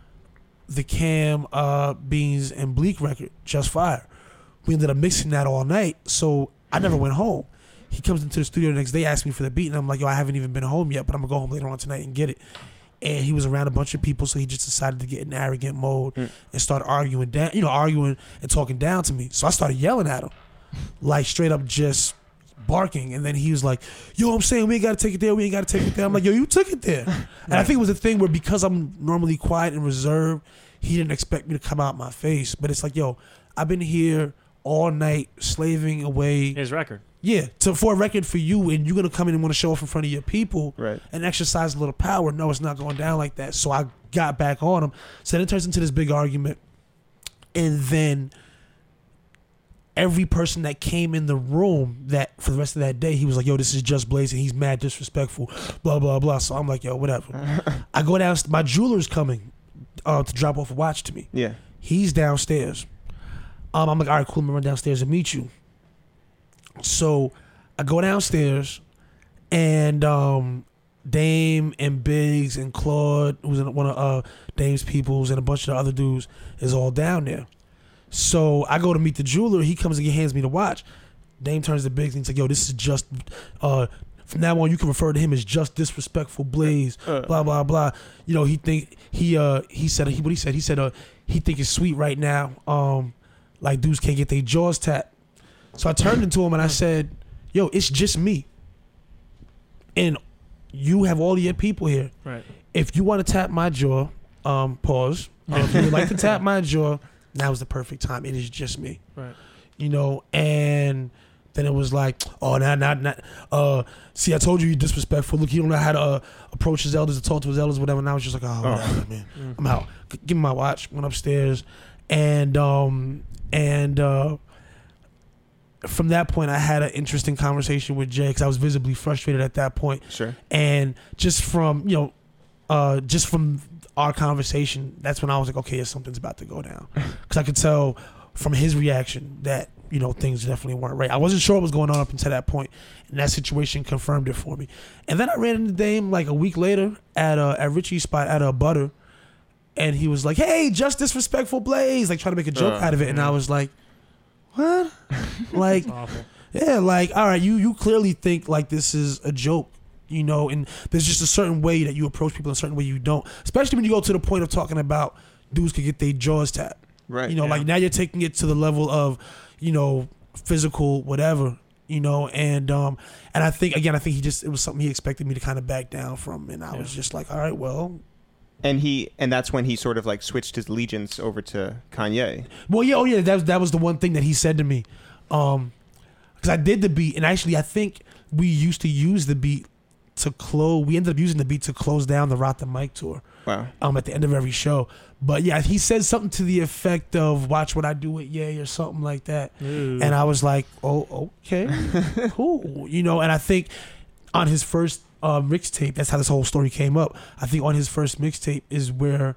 [SPEAKER 1] Beans and Bleak record, Just Fire. We ended up mixing that all night, so I never went home. He comes into the studio the next day, asks me for the beat, and I'm like, yo, I haven't even been home yet, but I'm gonna go home later on tonight and get it. And he was around a bunch of people, so he just decided to get in arrogant mode and start arguing and talking down to me. So I started yelling at him, like straight up just barking. And then he was like, yo, I'm saying we ain't gotta take it there, I'm like, yo, you took it there. And I think it was a thing where because I'm normally quiet and reserved, he didn't expect me to come out my face. But it's like, yo, I've been here all night slaving away
[SPEAKER 3] His record.
[SPEAKER 1] Yeah, for a record for you, and you're gonna come in and want to show off in front of your people, and exercise a little power. No, it's not going down like that. So I got back on him. So then it turns into this big argument, and then every person that came in the room that for the rest of that day, he was like, "Yo, this is Just Blaze, and he's mad disrespectful." Blah blah blah. So I'm like, "Yo, whatever." I go down. My jeweler's coming to drop off a watch to me.
[SPEAKER 2] Yeah,
[SPEAKER 1] he's downstairs. I'm like, "All right, cool. I'm gonna run downstairs and meet you." So I go downstairs, and Dame and Biggs and Claude, who's one of Dame's peoples, and a bunch of the other dudes is all down there. So I go to meet the jeweler. He comes and he hands me the watch. Dame turns to Biggs and he's like, yo, this is just from now on you can refer to him as just disrespectful Blaze, blah blah blah. You know, he said he think it's sweet right now. Like dudes can't get their jaws tapped. So I turned into him and I said, yo, it's just me. And you have all of your people here.
[SPEAKER 3] Right.
[SPEAKER 1] If you want to tap my jaw, pause. If you would like to tap my jaw, now is the perfect time. It is just me.
[SPEAKER 3] Right.
[SPEAKER 1] You know, and then it was like, oh, not. See, I told you you're disrespectful. Look, he don't know how to approach his elders, to talk to his elders, whatever. And I was just like, oh, whatever, man. I'm out. Give me my watch. Went upstairs, and from that point, I had an interesting conversation with Jay because I was visibly frustrated at that point.
[SPEAKER 2] Sure.
[SPEAKER 1] And just from our conversation, that's when I was like, okay, something's about to go down, because I could tell from his reaction that, you know, things definitely weren't right. I wasn't sure what was going on up until that point, and that situation confirmed it for me. And then I ran into Dame like a week later at Richie's spot at a Butter, and he was like, "Hey, just disrespectful Blaze," like trying to make a joke out of it, and I was like, "What?" Like, yeah, like, all right, you clearly think like this is a joke, you know, and there's just a certain way that you approach people, a certain way you don't, especially when you go to the point of talking about dudes could get their jaws tapped.
[SPEAKER 2] Right.
[SPEAKER 1] You know, like now you're taking it to the level of, you know, physical whatever, you know, and I think it was something he expected me to kind of back down from, and I was just like, all right, well.
[SPEAKER 2] And that's when he sort of like switched his allegiance over to Kanye.
[SPEAKER 1] Well, yeah, that was the one thing that he said to me, because I did the beat, and actually I think we used to use the beat to close. We ended up using the beat to close down the Rock the Mic tour.
[SPEAKER 2] Wow.
[SPEAKER 1] At the end of every show. But yeah, he said something to the effect of "Watch what I do with Ye" or something like that, and I was like, "Oh, okay, cool," you know. And I think on his first mixtape, that's how this whole story came up. I think on his first mixtape is where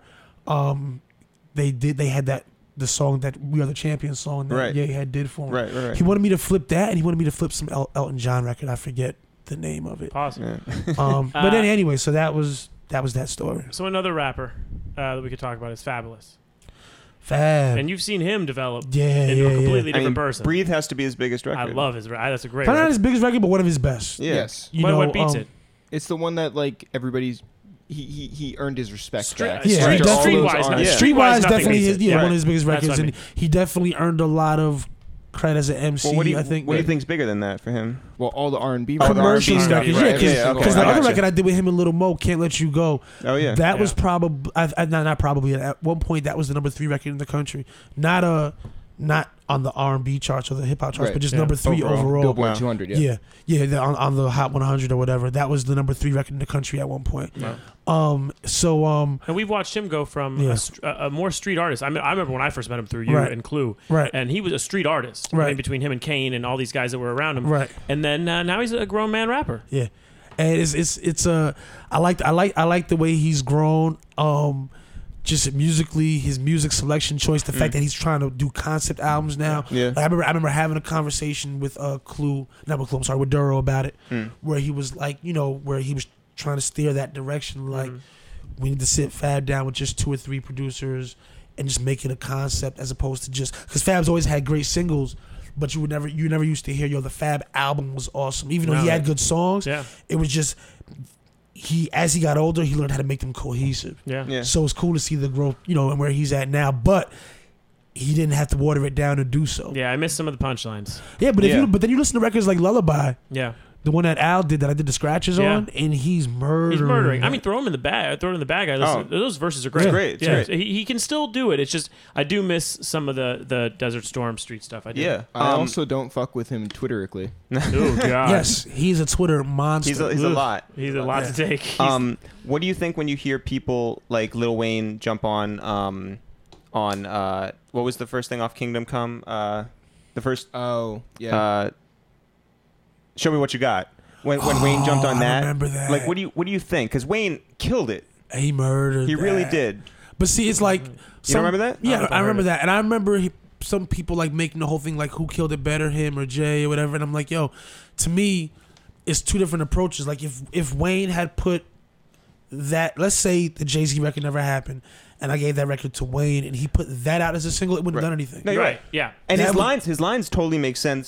[SPEAKER 1] they had the song that "We Are the Champions" song that Ye had did for him.
[SPEAKER 2] Right.
[SPEAKER 1] He wanted me to flip that, and he wanted me to flip some Elton John record. I forget the name of it.
[SPEAKER 3] Possible.
[SPEAKER 1] But then anyway, so that was that story.
[SPEAKER 3] So another rapper that we could talk about is Fabulous.
[SPEAKER 1] Fab.
[SPEAKER 3] And you've seen him develop into
[SPEAKER 1] a
[SPEAKER 3] completely different person.
[SPEAKER 2] Breathe has to be his biggest record.
[SPEAKER 3] I love his record. That's a great
[SPEAKER 1] Probably
[SPEAKER 3] record.
[SPEAKER 1] not his biggest record, but one of his best.
[SPEAKER 2] Yeah.
[SPEAKER 4] Yes.
[SPEAKER 3] What beats it?
[SPEAKER 4] It's the one that like everybody's he earned his respect back.
[SPEAKER 1] Yeah, Streetwise definitely is one of his biggest records, and he definitely earned a lot of credit as an MC.
[SPEAKER 2] Well, what do you
[SPEAKER 1] think
[SPEAKER 2] think's bigger than that for him?
[SPEAKER 4] Well, all the R&B
[SPEAKER 1] commercial stuff.
[SPEAKER 2] Right.
[SPEAKER 1] Because the other record I did with him and Little Mo, "Can't Let You Go."
[SPEAKER 2] Oh yeah,
[SPEAKER 1] that was probably not probably at one point that was the number 3 record in the country. Not on the R&B charts or the hip hop charts, but just number 3 overall.
[SPEAKER 4] Billboard 200.
[SPEAKER 1] Yeah, on the Hot 100 or whatever. That was the number 3 record in the country at one point.
[SPEAKER 3] Yeah.
[SPEAKER 1] And
[SPEAKER 3] we've watched him go from a more street artist. I remember when I first met him through you and Clue,
[SPEAKER 1] right?
[SPEAKER 3] And he was a street artist,
[SPEAKER 1] right?
[SPEAKER 3] In between him and Kane and all these guys that were around him,
[SPEAKER 1] right?
[SPEAKER 3] And then now he's a grown man rapper.
[SPEAKER 1] Yeah, and I like the way he's grown. Just musically, his music selection choice, the fact that he's trying to do concept albums now.
[SPEAKER 2] Yeah.
[SPEAKER 1] Like, I remember having a conversation with with Duro about it, where he was like, you know, where he was trying to steer that direction. Like, we need to sit Fab down with just 2 or 3 producers and just make it a concept, as opposed to just, because Fab's always had great singles, but you never used to hear, the Fab album was awesome, even though he had good songs.
[SPEAKER 3] Yeah.
[SPEAKER 1] It was just, as he got older, he learned how to make them cohesive.
[SPEAKER 3] Yeah.
[SPEAKER 1] So it's cool to see the growth, and where he's at now. But he didn't have to water it down to do so.
[SPEAKER 3] Yeah, I missed some of the punchlines.
[SPEAKER 1] Yeah, but then you listen to records like Lullaby.
[SPEAKER 3] Yeah.
[SPEAKER 1] The one that Al did, that I did the scratches on, and he's murdering.
[SPEAKER 3] He's murdering. I mean, throw him in the bag. Throw it in the bag. Those verses are great.
[SPEAKER 2] It's great. It's great.
[SPEAKER 3] He can still do it. It's just I do miss some of the Desert Storm street stuff. I do.
[SPEAKER 2] Yeah.
[SPEAKER 4] I also don't fuck with him Twitterically.
[SPEAKER 3] Oh God.
[SPEAKER 1] Yes, he's a Twitter monster.
[SPEAKER 2] He's a lot.
[SPEAKER 3] He's a lot to take.
[SPEAKER 2] What do you think when you hear people like Lil Wayne jump on what was the first thing off Kingdom Come? The first.
[SPEAKER 4] Oh yeah.
[SPEAKER 2] Show Me What You Got. When Wayne jumped on that,
[SPEAKER 1] I remember that.
[SPEAKER 2] Like, what do you think? Because Wayne killed it.
[SPEAKER 1] He murdered.
[SPEAKER 2] He really did.
[SPEAKER 1] But see, it's like
[SPEAKER 2] you don't remember that?
[SPEAKER 1] Yeah, I remember that, and I remember some people like making the whole thing like who killed it better, him or Jay or whatever. And I'm like, yo, to me, it's 2 different approaches. Like if Wayne had put that, let's say the Jay-Z record never happened, and I gave that record to Wayne, and he put that out as a single, it wouldn't have done anything.
[SPEAKER 2] No, you're right.
[SPEAKER 3] Yeah.
[SPEAKER 2] And his lines totally make sense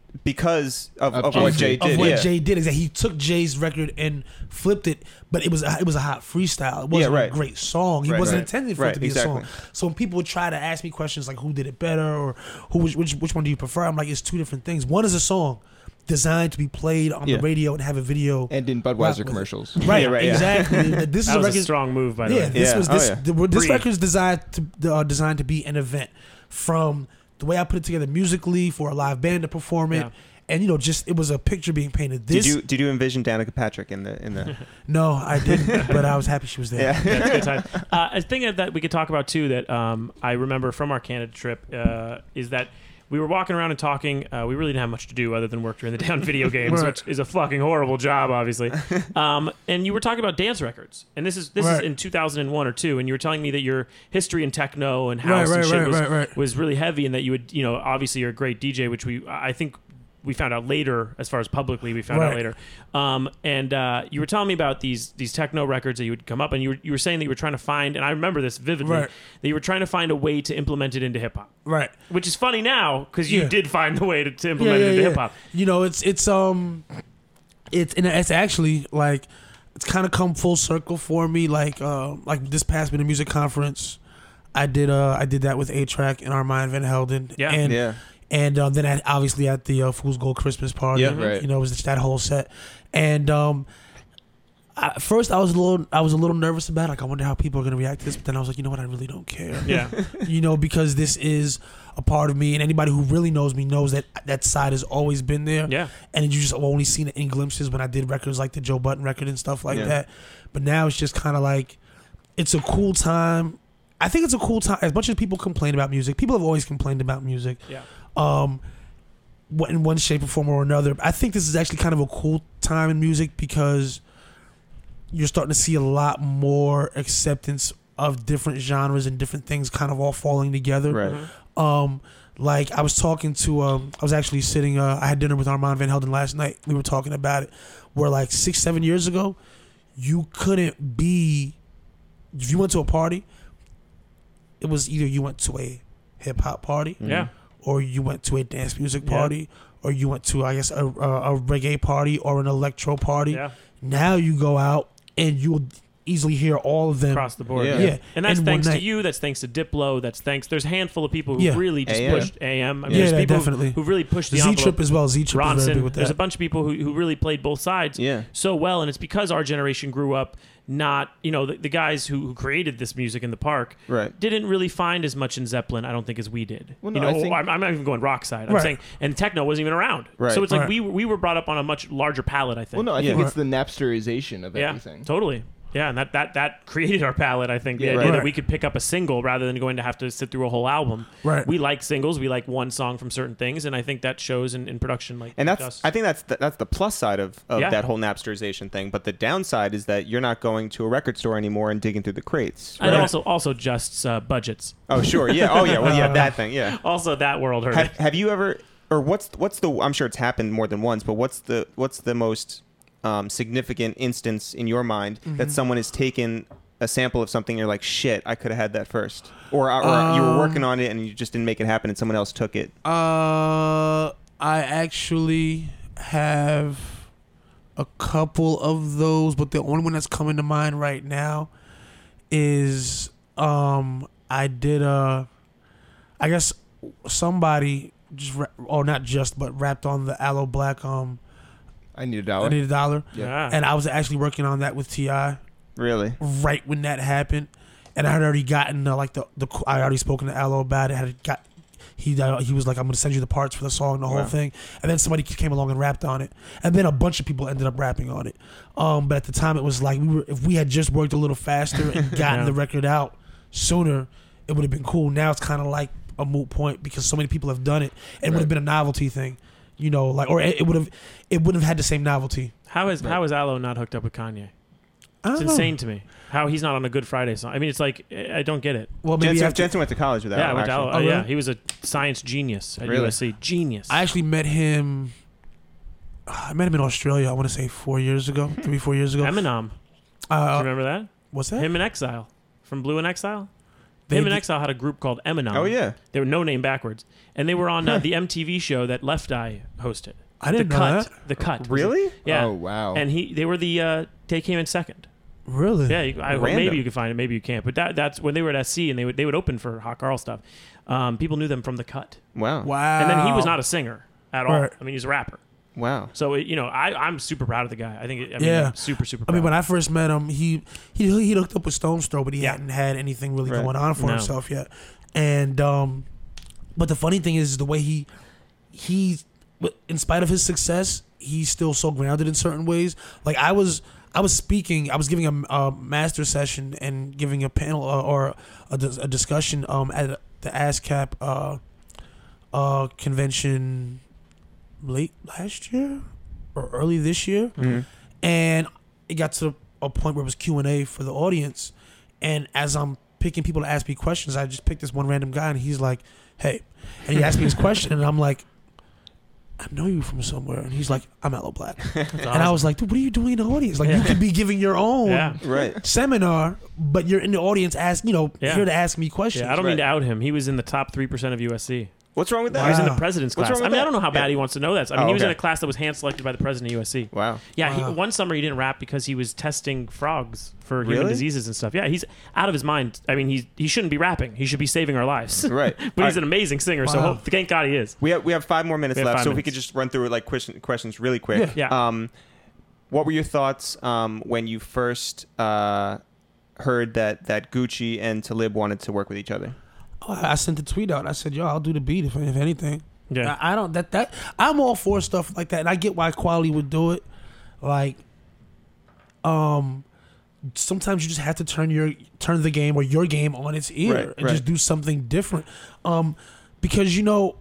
[SPEAKER 2] because of
[SPEAKER 4] Of
[SPEAKER 2] what
[SPEAKER 4] Jay-Z.
[SPEAKER 2] Jay did.
[SPEAKER 1] Of what
[SPEAKER 2] yeah.
[SPEAKER 1] Jay did is that he took Jay's record and flipped it, but it was a hot freestyle. It wasn't
[SPEAKER 2] right.
[SPEAKER 1] a great song. He
[SPEAKER 2] Right,
[SPEAKER 1] wasn't
[SPEAKER 2] right.
[SPEAKER 1] intended for
[SPEAKER 2] Right,
[SPEAKER 1] it to be
[SPEAKER 2] exactly.
[SPEAKER 1] a song. So when people would try to ask me questions like who did it better or which one do you prefer, I'm like, it's two different things. One is a song designed to be played on
[SPEAKER 2] Yeah.
[SPEAKER 1] the radio and have a video.
[SPEAKER 4] And in
[SPEAKER 1] Rock
[SPEAKER 4] Budweiser
[SPEAKER 1] with it.
[SPEAKER 4] commercials.
[SPEAKER 1] Right,
[SPEAKER 2] Yeah, right, yeah.
[SPEAKER 1] exactly. This is
[SPEAKER 3] That
[SPEAKER 1] a
[SPEAKER 3] was
[SPEAKER 1] record.
[SPEAKER 3] a strong move, by the
[SPEAKER 1] Yeah,
[SPEAKER 3] way.
[SPEAKER 1] this
[SPEAKER 2] Yeah.
[SPEAKER 1] was
[SPEAKER 2] Oh,
[SPEAKER 1] this.
[SPEAKER 2] yeah.
[SPEAKER 1] This
[SPEAKER 3] Breathe.
[SPEAKER 1] record is designed to be an event, from the way I put it together musically for a live band to perform it,
[SPEAKER 3] Yeah.
[SPEAKER 1] and just it was a picture being painted.
[SPEAKER 2] Did
[SPEAKER 1] This
[SPEAKER 2] you envision Danica Patrick in the?
[SPEAKER 1] no, I didn't, but I was happy she was there.
[SPEAKER 2] Yeah.
[SPEAKER 3] Yeah, it's a good time. A thing that we could talk about too that I remember from our Canada trip is that we were walking around and talking. We really didn't have much to do other than work during the day on video games,
[SPEAKER 1] Right.
[SPEAKER 3] which is a fucking horrible job, obviously. And you were talking about dance records, and this is
[SPEAKER 1] Right.
[SPEAKER 3] in 2001 or 2, and you were telling me that your history in techno and house and shit was really heavy, and that you would, obviously you're a great DJ, which I think we found out later, as far as publicly we found out
[SPEAKER 1] Right.
[SPEAKER 3] later. And you were telling me about these techno records that you would come up, and you were saying that you were trying to find, and I remember this vividly,
[SPEAKER 1] Right.
[SPEAKER 3] that you were trying to find a way to implement it into hip hop.
[SPEAKER 1] Right.
[SPEAKER 3] Which is funny now because you
[SPEAKER 1] Yeah.
[SPEAKER 3] did find the way to implement it into hip hop.
[SPEAKER 1] It's actually like it's kind of come full circle for me. Like this past Winter Music Conference, I did that with A-Track and Armand Van Helden.
[SPEAKER 3] Yeah.
[SPEAKER 1] And
[SPEAKER 2] Yeah.
[SPEAKER 1] And then obviously at the Fool's Gold Christmas party,
[SPEAKER 2] Yeah,
[SPEAKER 4] right.
[SPEAKER 1] it was just that whole set. And at first I was a little nervous about it. Like, I wonder how people are going to react to this. But then I was like, you know what? I really don't care.
[SPEAKER 3] Yeah.
[SPEAKER 1] Because this is a part of me, and anybody who really knows me knows that side has always been there.
[SPEAKER 3] Yeah.
[SPEAKER 1] And you just only seen it in glimpses when I did records like the Joe Budden record and stuff like
[SPEAKER 2] Yeah.
[SPEAKER 1] that. But now it's just kind of like, it's a cool time. I think it's a cool time. As much as people complain about music, people have always complained about music.
[SPEAKER 3] Yeah.
[SPEAKER 1] In one shape or form or another. I think this is actually kind of a cool time in music because you're starting to see a lot more acceptance of different genres and different things kind of all falling together.
[SPEAKER 2] Right.
[SPEAKER 1] Like I was talking to, I was actually sitting, I had dinner with Armand Van Helden last night. We were talking about it. Where like 6-7 years ago, you couldn't be, if you went to a party, it was either you went to a hip hop party,
[SPEAKER 3] Yeah.
[SPEAKER 1] or you went to a dance music
[SPEAKER 3] Yeah.
[SPEAKER 1] party, or you went to, I guess, a reggae party or an electro party.
[SPEAKER 3] Yeah.
[SPEAKER 1] Now you go out and you'll easily hear all of them.
[SPEAKER 3] Across the board.
[SPEAKER 2] Yeah.
[SPEAKER 1] Yeah.
[SPEAKER 3] And that's
[SPEAKER 1] in one
[SPEAKER 3] thanks to
[SPEAKER 1] night.
[SPEAKER 3] you. That's thanks to Diplo. There's a handful of people who
[SPEAKER 1] Yeah.
[SPEAKER 3] really just
[SPEAKER 2] AM.
[SPEAKER 3] pushed AM. I mean,
[SPEAKER 1] Yeah,
[SPEAKER 3] there's people
[SPEAKER 1] definitely.
[SPEAKER 3] who really pushed the
[SPEAKER 1] Z
[SPEAKER 3] envelope.
[SPEAKER 1] Trip as well. Z Trip is very big
[SPEAKER 3] Ronson.
[SPEAKER 1] with
[SPEAKER 3] There's a
[SPEAKER 1] that.
[SPEAKER 3] bunch of people who really played both sides
[SPEAKER 2] Yeah.
[SPEAKER 3] so well, and it's because our generation grew up not, the guys who created this music in the park
[SPEAKER 2] Right.
[SPEAKER 3] didn't really find as much in Zeppelin, I don't think, as we did.
[SPEAKER 4] Well, no, I think-
[SPEAKER 3] I'm not even going rock side. I'm
[SPEAKER 1] Right.
[SPEAKER 3] saying, and techno wasn't even around.
[SPEAKER 2] Right.
[SPEAKER 3] So it's like
[SPEAKER 1] Right.
[SPEAKER 3] we were brought up on a much larger palette, I think.
[SPEAKER 4] Well, no, I
[SPEAKER 2] Yeah.
[SPEAKER 4] think it's the Napsterization of
[SPEAKER 3] yeah,
[SPEAKER 4] everything.
[SPEAKER 3] totally. Yeah, and that created our palette, I think. The
[SPEAKER 4] Yeah,
[SPEAKER 3] idea
[SPEAKER 1] right.
[SPEAKER 3] that we could pick up a single rather than going to have to sit through a whole album.
[SPEAKER 1] Right.
[SPEAKER 3] We like singles. We like one song from certain things, and I think that shows in production. Like,
[SPEAKER 2] And
[SPEAKER 3] us.
[SPEAKER 2] I think that's the plus side of
[SPEAKER 3] Yeah.
[SPEAKER 2] that whole Napsterization thing. But the downside is that you're not going to a record store anymore and digging through the crates.
[SPEAKER 3] And
[SPEAKER 2] right?
[SPEAKER 3] also just budgets.
[SPEAKER 2] Oh sure, yeah, oh yeah, well yeah, that thing, yeah.
[SPEAKER 3] Also, that world hurt. me.
[SPEAKER 2] Have you ever, or what's the? I'm sure it's happened more than once, but what's the most significant instance in your mind that someone has taken a sample of something and you're like, shit, I could have had that first, or you were working on it and you just didn't make it happen and someone else took it?
[SPEAKER 1] I actually have a couple of those, but the only one that's coming to mind right now is I did I guess somebody rapped on the Aloe Black
[SPEAKER 4] I Need a Dollar.
[SPEAKER 1] I Need a Dollar,
[SPEAKER 3] Yeah.
[SPEAKER 1] and I was actually working on that with T.I.
[SPEAKER 2] Really?
[SPEAKER 1] right when that happened, and I had already gotten I already spoken to Aloe about it. He was like, I'm gonna send you the parts for the song, the whole
[SPEAKER 2] Wow.
[SPEAKER 1] thing, and then somebody came along and rapped on it, and then a bunch of people ended up rapping on it. But at the time, it was like if we had just worked a little faster and gotten
[SPEAKER 3] Yeah.
[SPEAKER 1] the record out sooner, it would have been cool. Now it's kind of like a moot point because so many people have done it, and it would have been a novelty thing, or it wouldn't have had the same novelty.
[SPEAKER 3] How is Aloe not hooked up with Kanye?
[SPEAKER 1] I
[SPEAKER 3] It's
[SPEAKER 1] don't know.
[SPEAKER 3] insane to me how he's not on a Good Friday song. I mean, it's like I don't get it.
[SPEAKER 1] Well, maybe
[SPEAKER 2] Jensen went to college with that.
[SPEAKER 3] Yeah, I went to Aloe.
[SPEAKER 1] Oh, really?
[SPEAKER 3] Yeah, he was a science genius at
[SPEAKER 2] Really?
[SPEAKER 3] USC. Genius.
[SPEAKER 1] I actually met him. I met him in Australia. I want to say 4 years ago, 3-4 years ago.
[SPEAKER 3] Eminem. Do you remember that?
[SPEAKER 1] What's that?
[SPEAKER 3] Him in Exile from Blue in Exile. Him and Exile had a group called Eminem.
[SPEAKER 2] Oh, yeah.
[SPEAKER 3] They were no name backwards, and they were on the MTV show that Left Eye hosted.
[SPEAKER 1] I didn't
[SPEAKER 3] the
[SPEAKER 1] know
[SPEAKER 3] cut.
[SPEAKER 1] that.
[SPEAKER 3] The Cut.
[SPEAKER 2] Really?
[SPEAKER 3] Yeah.
[SPEAKER 4] Oh, wow.
[SPEAKER 3] And they were they came in second.
[SPEAKER 1] Really?
[SPEAKER 3] Yeah, maybe you can find it, maybe you can't. But that's when they were at SC and they would open for Hot Carl stuff. People knew them from The Cut.
[SPEAKER 2] Wow.
[SPEAKER 1] Wow.
[SPEAKER 3] And then he was not a singer at all.
[SPEAKER 1] Right.
[SPEAKER 3] I mean, he's a rapper.
[SPEAKER 2] Wow.
[SPEAKER 3] So I'm super proud of the guy. I think I'm super proud.
[SPEAKER 1] I mean, when I first met him, he hooked up with Stone's Throw, but he hadn't had anything really going on for himself yet. And but the funny thing is the way he in spite of his success, he's still so grounded in certain ways. Like I was speaking, I was giving a master session and giving a panel or a discussion at the ASCAP convention late last year or early this year, and it got to a point where it was Q&A for the audience, and as I'm picking people to ask me questions, I just picked this one random guy, and he's like, "Hey," and he asked me his question, and I'm like, "I know you from somewhere," and he's like, "I'm Aloe Black," and I was like, "Dude, what are you doing in the audience? Like, you could be giving your own seminar, but you're in the audience, here to ask me questions."
[SPEAKER 3] Yeah, I don't mean to out him. He was in the top 3% of USC.
[SPEAKER 2] What's wrong with that?
[SPEAKER 3] He was in the president's
[SPEAKER 2] What's
[SPEAKER 3] class.
[SPEAKER 2] wrong with
[SPEAKER 3] I
[SPEAKER 2] that?
[SPEAKER 3] don't know how bad he wants to know that. I mean, he was in
[SPEAKER 2] okay.
[SPEAKER 3] a class that was hand-selected by the president of USC.
[SPEAKER 2] Wow.
[SPEAKER 3] Yeah, one summer he didn't rap because he was testing frogs for human
[SPEAKER 2] Really?
[SPEAKER 3] diseases and stuff. Yeah, he's out of his mind. I mean, he shouldn't be rapping. He should be saving our lives.
[SPEAKER 2] Right.
[SPEAKER 3] But he's an amazing singer, so thank God he is.
[SPEAKER 2] We have 5 more minutes left, so if we
[SPEAKER 3] minutes.
[SPEAKER 2] could just run through like questions really quick.
[SPEAKER 3] Yeah.
[SPEAKER 2] What were your thoughts when you first heard that Gucci and Talib wanted to work with each other?
[SPEAKER 1] I sent the tweet out. I said, "Yo, I'll do the beat if anything."
[SPEAKER 3] Yeah.
[SPEAKER 1] I don't that I'm all for stuff like that, and I get why Quality would do it. Like, sometimes you just have to turn the game or your game on its ear and just do something different. Because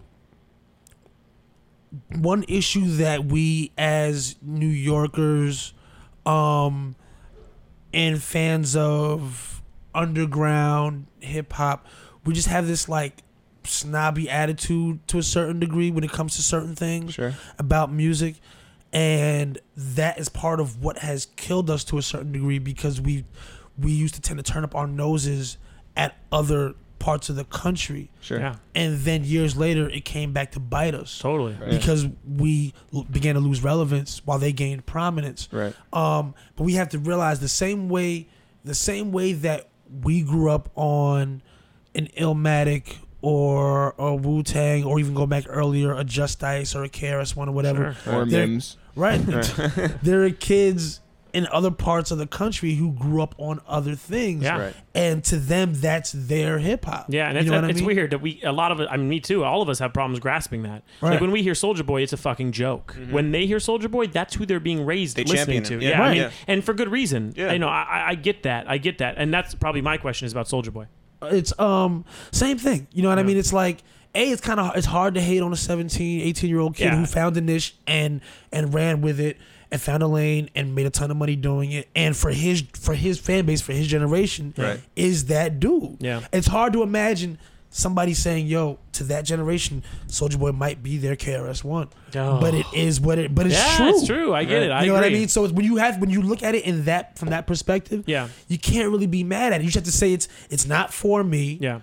[SPEAKER 1] one issue that we as New Yorkers, and fans of underground hip hop, we just have this like snobby attitude to a certain degree when it comes to certain things about music, and that is part of what has killed us to a certain degree, because we used to tend to turn up our noses at other parts of the country, and then years later it came back to bite us because we began to lose relevance while they gained prominence. But we have to realize the same way that we grew up on an Illmatic or a Wu-Tang, or even go back earlier, a Just Ice or a KRS-One or whatever.
[SPEAKER 4] Or Mims.
[SPEAKER 1] Right. There are kids in other parts of the country who grew up on other things. And to them, that's their hip-hop.
[SPEAKER 3] Yeah, and it's weird that a lot of it, I mean, me too, all of us have problems grasping that. Like when we hear Soulja Boy, it's a fucking joke. When they hear Soulja Boy, that's who they're being raised listening to. I mean, and for good reason. I get that. And that's probably my question is about Soulja Boy.
[SPEAKER 1] It's same thing. You know what I mean? It's like, it's hard to hate on a 17, 18-year-old kid who found a niche and ran with it and found a lane and made a ton of money doing it. And for his fan base, for his generation, is that dude.
[SPEAKER 3] Yeah.
[SPEAKER 1] It's hard to imagine somebody saying, "Yo," to that generation, Soulja Boy might be their KRS-One. But it is but it's true.
[SPEAKER 3] Yeah, it's true. I get it. I
[SPEAKER 1] you know
[SPEAKER 3] agree.
[SPEAKER 1] what I mean? So when you look at it from that perspective, you can't really be mad at it. You just have to say it's not for me.
[SPEAKER 3] Yeah.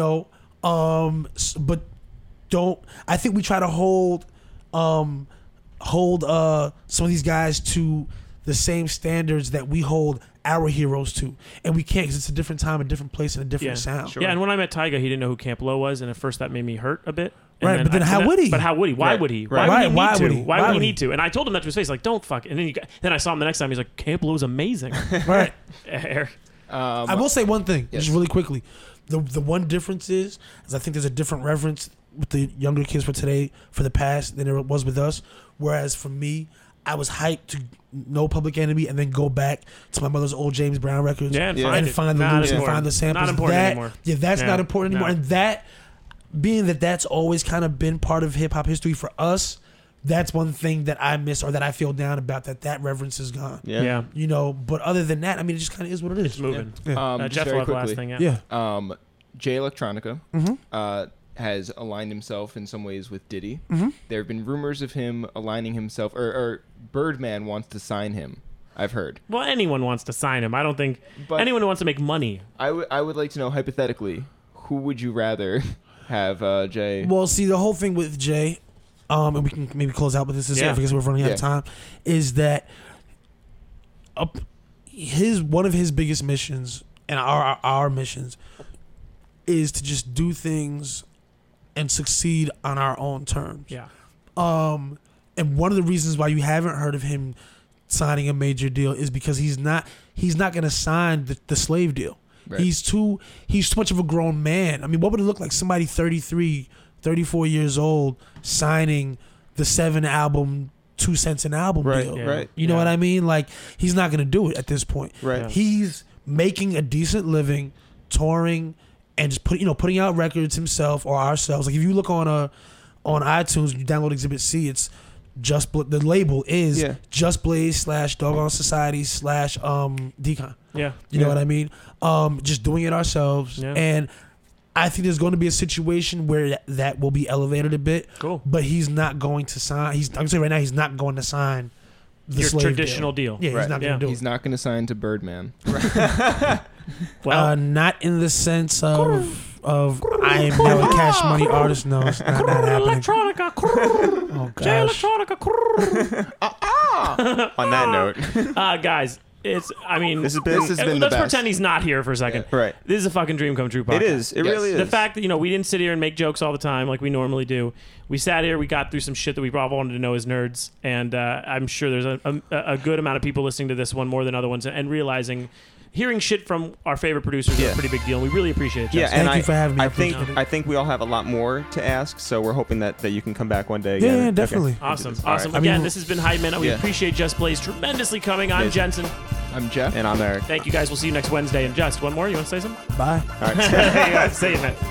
[SPEAKER 1] But don't. I think we try to hold some of these guys to the same standards that we hold our heroes to, and we can't, because it's a different time, a different place, and a different sound.
[SPEAKER 3] Yeah, and when I met Tyga, he didn't know who Camp Lo was, and at first that made me hurt a bit.
[SPEAKER 1] And but then how would he?
[SPEAKER 3] But how would he? Why would he? Why would he need to? And I told him that to his face, like, don't fuck. And then I saw him the next time. He's like, Camp Lo is amazing.
[SPEAKER 1] Right.
[SPEAKER 3] Eric.
[SPEAKER 1] I will say one thing, just really quickly. The one difference is I think there's a different reverence with the younger kids for today, for the past, than there was with us. Whereas for me, I was hyped to know Public Enemy and then go back to my mother's old James Brown records and find the loops and find the samples.
[SPEAKER 3] Not important anymore.
[SPEAKER 1] Yeah, that's not important anymore. And that, being that's always kind of been part of hip hop history for us, that's one thing that I miss or that I feel down about, that reverence is gone.
[SPEAKER 3] Yeah.
[SPEAKER 1] But other than that, I mean, it just kind of is what it is.
[SPEAKER 3] It's moving.
[SPEAKER 4] Jeff,
[SPEAKER 3] very quickly. Last thing,
[SPEAKER 4] Jay Electronica has aligned himself in some ways with Diddy. There have been rumors of him aligning himself, or Birdman wants to sign him. I've heard.
[SPEAKER 3] Well, anyone wants to sign him. I don't think
[SPEAKER 4] But-
[SPEAKER 3] anyone who wants to make money.
[SPEAKER 4] I would like to know, hypothetically, who would you rather have, Jay?
[SPEAKER 1] Well, see, the whole thing with Jay, and we can maybe close out with this
[SPEAKER 3] Yeah.
[SPEAKER 1] because we're running out of time, is that one of his biggest missions and our missions is to just do things and succeed on our own terms.
[SPEAKER 3] Yeah.
[SPEAKER 1] And one of the reasons why you haven't heard of him signing a major deal is because he's not going to sign the slave deal.
[SPEAKER 4] Right.
[SPEAKER 1] He's too much of a grown man. I mean, what would it look like? Somebody 33, 34 years old signing the 7-album, 2 cents an album
[SPEAKER 2] Right,
[SPEAKER 1] deal.
[SPEAKER 3] Yeah.
[SPEAKER 2] right.
[SPEAKER 1] You know
[SPEAKER 3] Yeah.
[SPEAKER 1] what I mean? Like, he's not going to do it at this point.
[SPEAKER 2] Right.
[SPEAKER 3] Yeah.
[SPEAKER 1] He's making a decent living, touring, and just putting out records himself or ourselves. Like, if you look on iTunes, you download Exhibit C, it's the label is
[SPEAKER 2] Yeah.
[SPEAKER 1] Just Blaze / Doggone Society / Decon.
[SPEAKER 3] Yeah.
[SPEAKER 1] You know what I mean? Just doing it ourselves.
[SPEAKER 3] Yeah.
[SPEAKER 1] And I think there's going to be a situation where that will be elevated a bit.
[SPEAKER 3] Cool.
[SPEAKER 1] But he's not going to sign. I'm going to say right now, he's not going to sign the
[SPEAKER 3] Your
[SPEAKER 1] slave
[SPEAKER 3] traditional deal.
[SPEAKER 1] Yeah, he's
[SPEAKER 2] Right.
[SPEAKER 1] not going
[SPEAKER 3] Yeah.
[SPEAKER 1] to do
[SPEAKER 4] He's
[SPEAKER 1] it.
[SPEAKER 4] not going to sign to Birdman.
[SPEAKER 3] Well,
[SPEAKER 1] Not in the sense of I am now a Cash Money artist. No, it's not happening.
[SPEAKER 3] Electronica.
[SPEAKER 1] Oh
[SPEAKER 3] Jay
[SPEAKER 1] gosh.
[SPEAKER 3] Electronica.
[SPEAKER 2] On that note,
[SPEAKER 3] Guys, I mean,
[SPEAKER 2] this has been
[SPEAKER 4] the
[SPEAKER 3] let's
[SPEAKER 4] best.
[SPEAKER 3] pretend he's not here for a second.
[SPEAKER 2] right.
[SPEAKER 3] This is a fucking dream come true podcast.
[SPEAKER 2] It is. It
[SPEAKER 4] Yes.
[SPEAKER 2] really is.
[SPEAKER 3] The fact that, we didn't sit here and make jokes all the time like we normally do. We sat here, we got through some shit that we probably wanted to know as nerds, and I'm sure there's a good amount of people listening to this one more than other ones and hearing shit from our favorite producers is
[SPEAKER 2] Yeah.
[SPEAKER 3] a pretty big deal, and we really appreciate it.
[SPEAKER 2] Yeah,
[SPEAKER 3] Justin.
[SPEAKER 2] and
[SPEAKER 1] Thank you for having me. I
[SPEAKER 2] I think
[SPEAKER 1] appreciate it.
[SPEAKER 2] I think we all have a lot more to ask, so we're hoping that you can come back one day
[SPEAKER 1] Yeah,
[SPEAKER 2] again.
[SPEAKER 1] yeah, definitely.
[SPEAKER 3] Awesome.
[SPEAKER 2] All
[SPEAKER 3] Awesome.
[SPEAKER 2] right.
[SPEAKER 1] I mean,
[SPEAKER 3] Again, this has been Hype Man. We
[SPEAKER 2] Yeah.
[SPEAKER 3] appreciate Just Blaze tremendously coming. I'm
[SPEAKER 2] Amazing.
[SPEAKER 3] Jensen.
[SPEAKER 4] I'm Jeff.
[SPEAKER 2] And I'm Eric.
[SPEAKER 3] Thank you guys. We'll see you next Wednesday. And Just, one more? You want to say something?
[SPEAKER 1] Bye.
[SPEAKER 2] All right.
[SPEAKER 3] Yeah, say it, man.